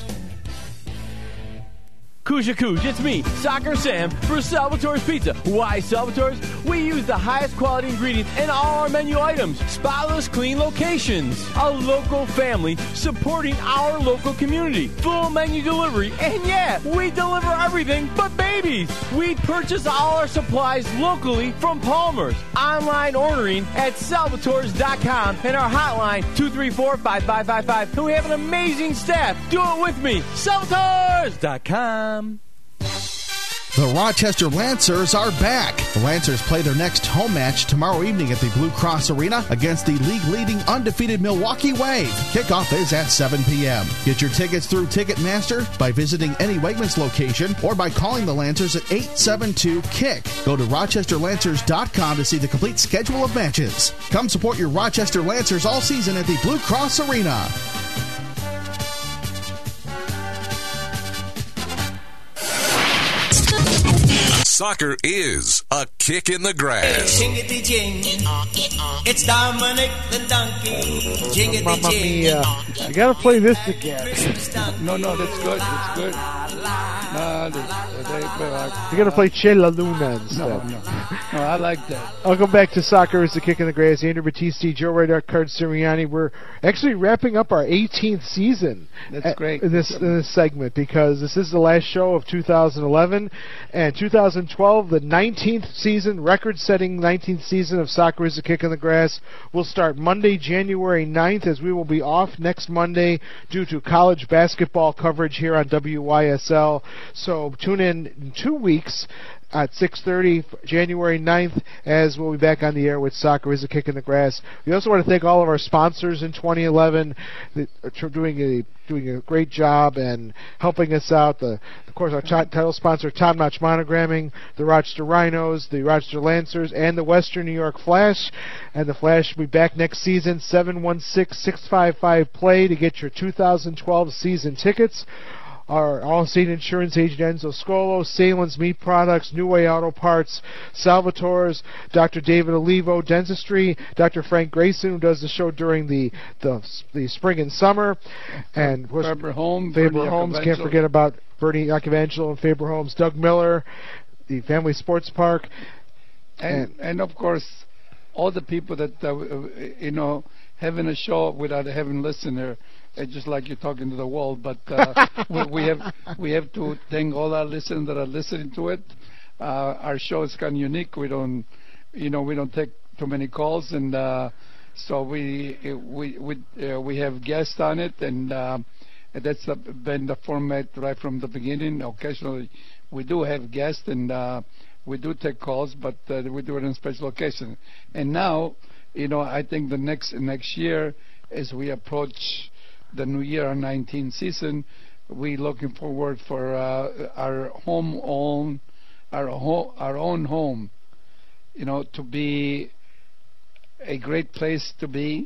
Kuja Kuj, it's me, Soccer Sam, for Salvatore's Pizza. Why Salvatore's? We use the highest quality ingredients in all our menu items. Spotless, clean locations. A local family supporting our local community. Full menu delivery. And yeah, we deliver everything but babies. We purchase all our supplies locally from Palmer's. Online ordering at Salvatores dot com and our hotline two three four, five five five five. And we have an amazing staff. Do it with me. Salvatores dot com. The Rochester Lancers are back. The Lancers play their next home match tomorrow evening at the Blue Cross Arena against the league-leading undefeated Milwaukee Wave. Kickoff is at seven p.m. Get your tickets through Ticketmaster by visiting any Wegmans location or by calling the Lancers at eight seven two, K I C K. Go to Rochester Lancers dot com to see the complete schedule of matches. Come support your Rochester Lancers all season at the Blue Cross Arena. Soccer is a kick in the grass. Jingity jing. It's Dominic the donkey. Jingity Mamma jing. mia. I gotta play this again. No, no, that's good. That's good. No, they, they, uh, You gotta play Che La Luna instead. No, no. No, I like that. Welcome back to Soccer is the Kick in the Grass. Andrew Battisti, Joe Radar, Card Sirianni. We're actually wrapping up our eighteenth season. That's great. In this, in this segment, because this is the last show of two thousand eleven, and two thousand twelve, the nineteenth season, record-setting nineteenth season of Soccer is the Kick in the Grass, will start Monday, January ninth, as we will be off next Monday due to college basketball coverage here on W Y S L. So tune in in two weeks at six thirty, January ninth, as we'll be back on the air with Soccer is a Kick in the Grass. We also want to thank all of our sponsors in twenty eleven that are doing a doing a great job and helping us out. The, of course, our t- title sponsor, Top Notch Monogramming, the Rochester Rhinos, the Rochester Lancers, and the Western New York Flash. And the Flash will be back next season, seven one six, six five five, play to get your two thousand twelve season tickets. Our Allstate Insurance agent Enzo Scolo, Salen's Meat Products, New Way Auto Parts, Salvatore's, Doctor David Olivo, Dentistry, Doctor Frank Grayson, who does the show during the the, the spring and summer, and Faber Holmes, Faber Holmes. Can't forget about Bernie Iacovangelo and Faber Holmes, Doug Miller, the Family Sports Park, and and, and of course all the people that uh, you know having a show without having a listener. It's just like you're talking to the wall, but uh, we, we have we have to thank all our listeners that are listening to it. Uh, our show is kind of unique. We don't, you know, we don't take too many calls, and uh, so we we we uh, we have guests on it, and uh, that's uh, been the format right from the beginning. Occasionally, we do have guests, and uh, we do take calls, but uh, we do it on special occasions. And now, you know, I think the next next year, as we approach the New Year nineteen season, we looking forward for uh, our home own, our ho- our own home, you know, to be a great place to be,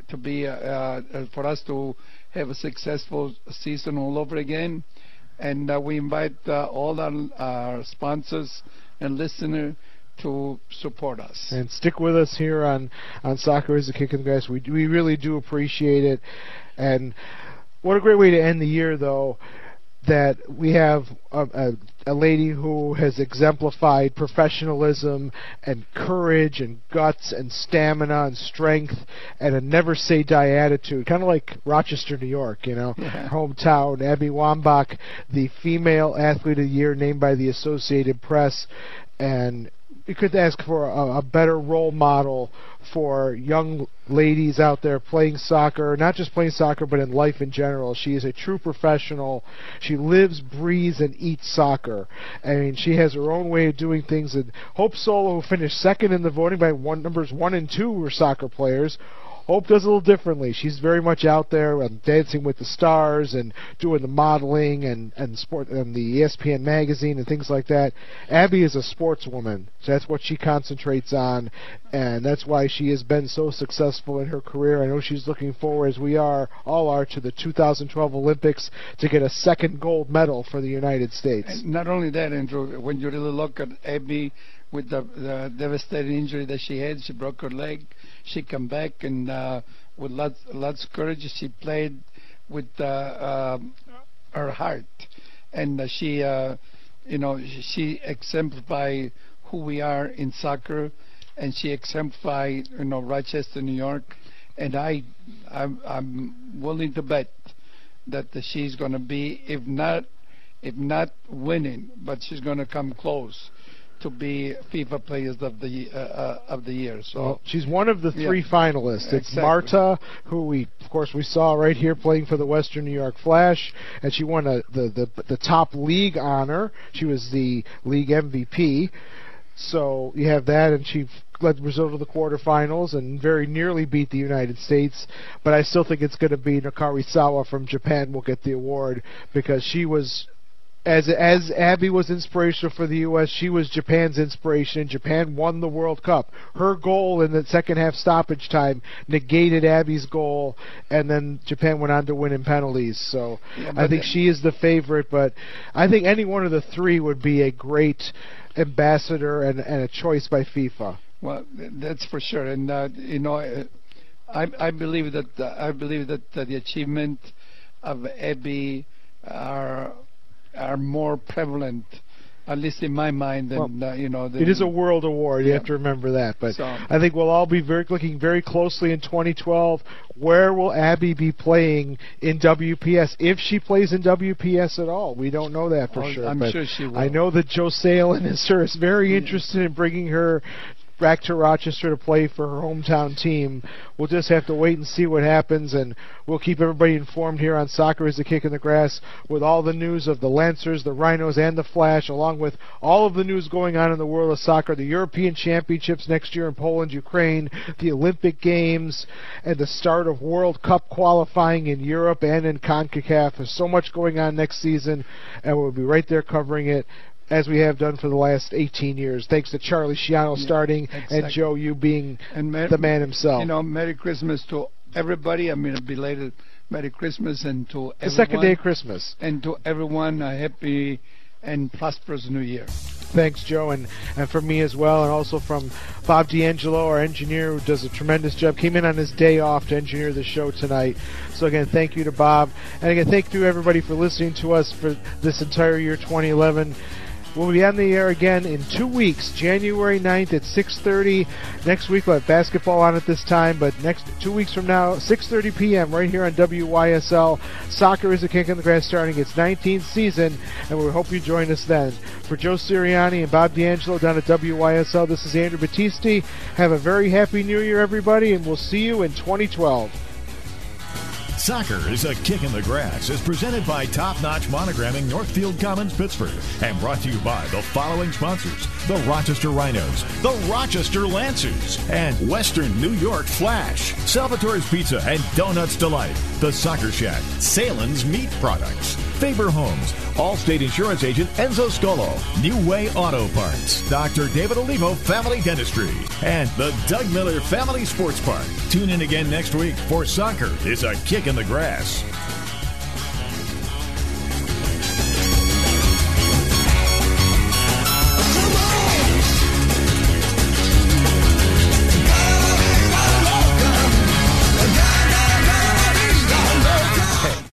to be uh, uh, for us to have a successful season all over again. And uh, we invite uh, all our, our sponsors and listeners to support us. And stick with us here on, on Soccer is a Kick in the Grass. We, we really do appreciate it. And what a great way to end the year, though, that we have a, a, a lady who has exemplified professionalism and courage and guts and stamina and strength and a never-say-die attitude, kind of like Rochester, New York, you know, yeah. hometown. Abby Wambach, the Female Athlete of the Year named by the Associated Press, and you could ask for a, a better role model for young ladies out there playing soccer, not just playing soccer, but in life in general. She is a true professional. She lives, breathes, and eats soccer. I mean, she has her own way of doing things. And Hope Solo, who finished second in the voting by one, numbers one and two, were soccer players. Hope does a little differently. She's very much out there and Dancing with the Stars and doing the modeling and and sport and the E S P N magazine and things like that. Abby is a sportswoman, so that's what she concentrates on, and that's why she has been so successful in her career. I know she's looking forward, as we are, all are, to the two thousand twelve Olympics to get a second gold medal for the United States. And not only that, Andrew, when you really look at Abby with the, the devastating injury that she had, she broke her leg. She came back and uh, with lots, lots of courage, she played with uh, uh, her heart, and uh, she, uh, you know, she exemplified who we are in soccer, and she exemplified, you know, Rochester, New York, and I, I'm, I'm willing to bet that she's going to be, if not, if not winning, but she's going to come close to be FIFA Players of the uh, uh, of the Year. So well, she's one of the three yeah, finalists. It's exactly. Marta, who we, of course, we saw right here playing for the Western New York Flash, and she won a, the, the the top league honor. She was the league M V P. So you have that, and she led Brazil to the quarterfinals and very nearly beat the United States. But I still think it's going to be Nakarisawa from Japan will get the award, because she was. As as Abby was inspirational for the U S, she was Japan's inspiration, and Japan won the World Cup. Her goal in the second half stoppage time negated Abby's goal, and then Japan went on to win in penalties. So yeah, I think she is the favorite, but I think any one of the three would be a great ambassador and, and a choice by FIFA. Well, that's for sure, and uh, you know, I I believe that uh, I believe that uh, the achievement of Abby are. are more prevalent, at least in my mind, than well, uh, you know. Than, it is a world award. You yeah. have to remember that. But so, I think we'll all be very looking very closely in twenty twelve. Where will Abby be playing in W P S, if she plays in W P S at all? We don't know that for oh, sure. I'm but sure she will. I know that Joe Salin is, sir, is very yeah. interested in bringing her back to Rochester to play for her hometown team. We'll just have to wait and see what happens, and we'll keep everybody informed here on Soccer is a Kick in the Grass with all the news of the Lancers, the Rhinos, and the Flash, along with all of the news going on in the world of soccer, the European Championships next year in Poland, Ukraine, the Olympic Games, and the start of World Cup qualifying in Europe and in CONCACAF. There's so much going on next season, and we'll be right there covering it, as we have done for the last eighteen years, thanks to Charlie Schiano yeah, starting, exactly. and Joe, you being and Mer- the man himself. You know, Merry Christmas to everybody. I mean, a belated Merry Christmas, and to the everyone. second day of Christmas. And to everyone, a happy and prosperous New Year. Thanks, Joe, and, and from me as well, and also from Bob D'Angelo, our engineer, who does a tremendous job. Came in on his day off to engineer the show tonight. So again, thank you to Bob. And again, thank you to everybody for listening to us for this entire year, twenty eleven. We'll be on the air again in two weeks, January ninth at six thirty. Next week we'll have basketball on at this time, but next two weeks from now, six thirty p.m. right here on W Y S L. Soccer is a Kick in the Grass, starting its nineteenth season, and we hope you join us then. For Joe Sirianni and Bob D'Angelo down at W Y S L, this is Andrew Battisti. Have a very happy New Year, everybody, and we'll see you in twenty twelve. Soccer is a Kick in the Grass is presented by Top Notch Monogramming, Northfield Commons, Pittsburgh, and brought to you by the following sponsors: the Rochester Rhinos, the Rochester Lancers, and Western New York Flash, Salvatore's Pizza and Donuts Delight, the Soccer Shack, Salen's Meat Products, Faber Homes, Allstate Insurance Agent Enzo Scolo, New Way Auto Parts, Doctor David Olivo Family Dentistry, and the Doug Miller Family Sports Park. Tune in again next week for Soccer is a Kick in the Grass.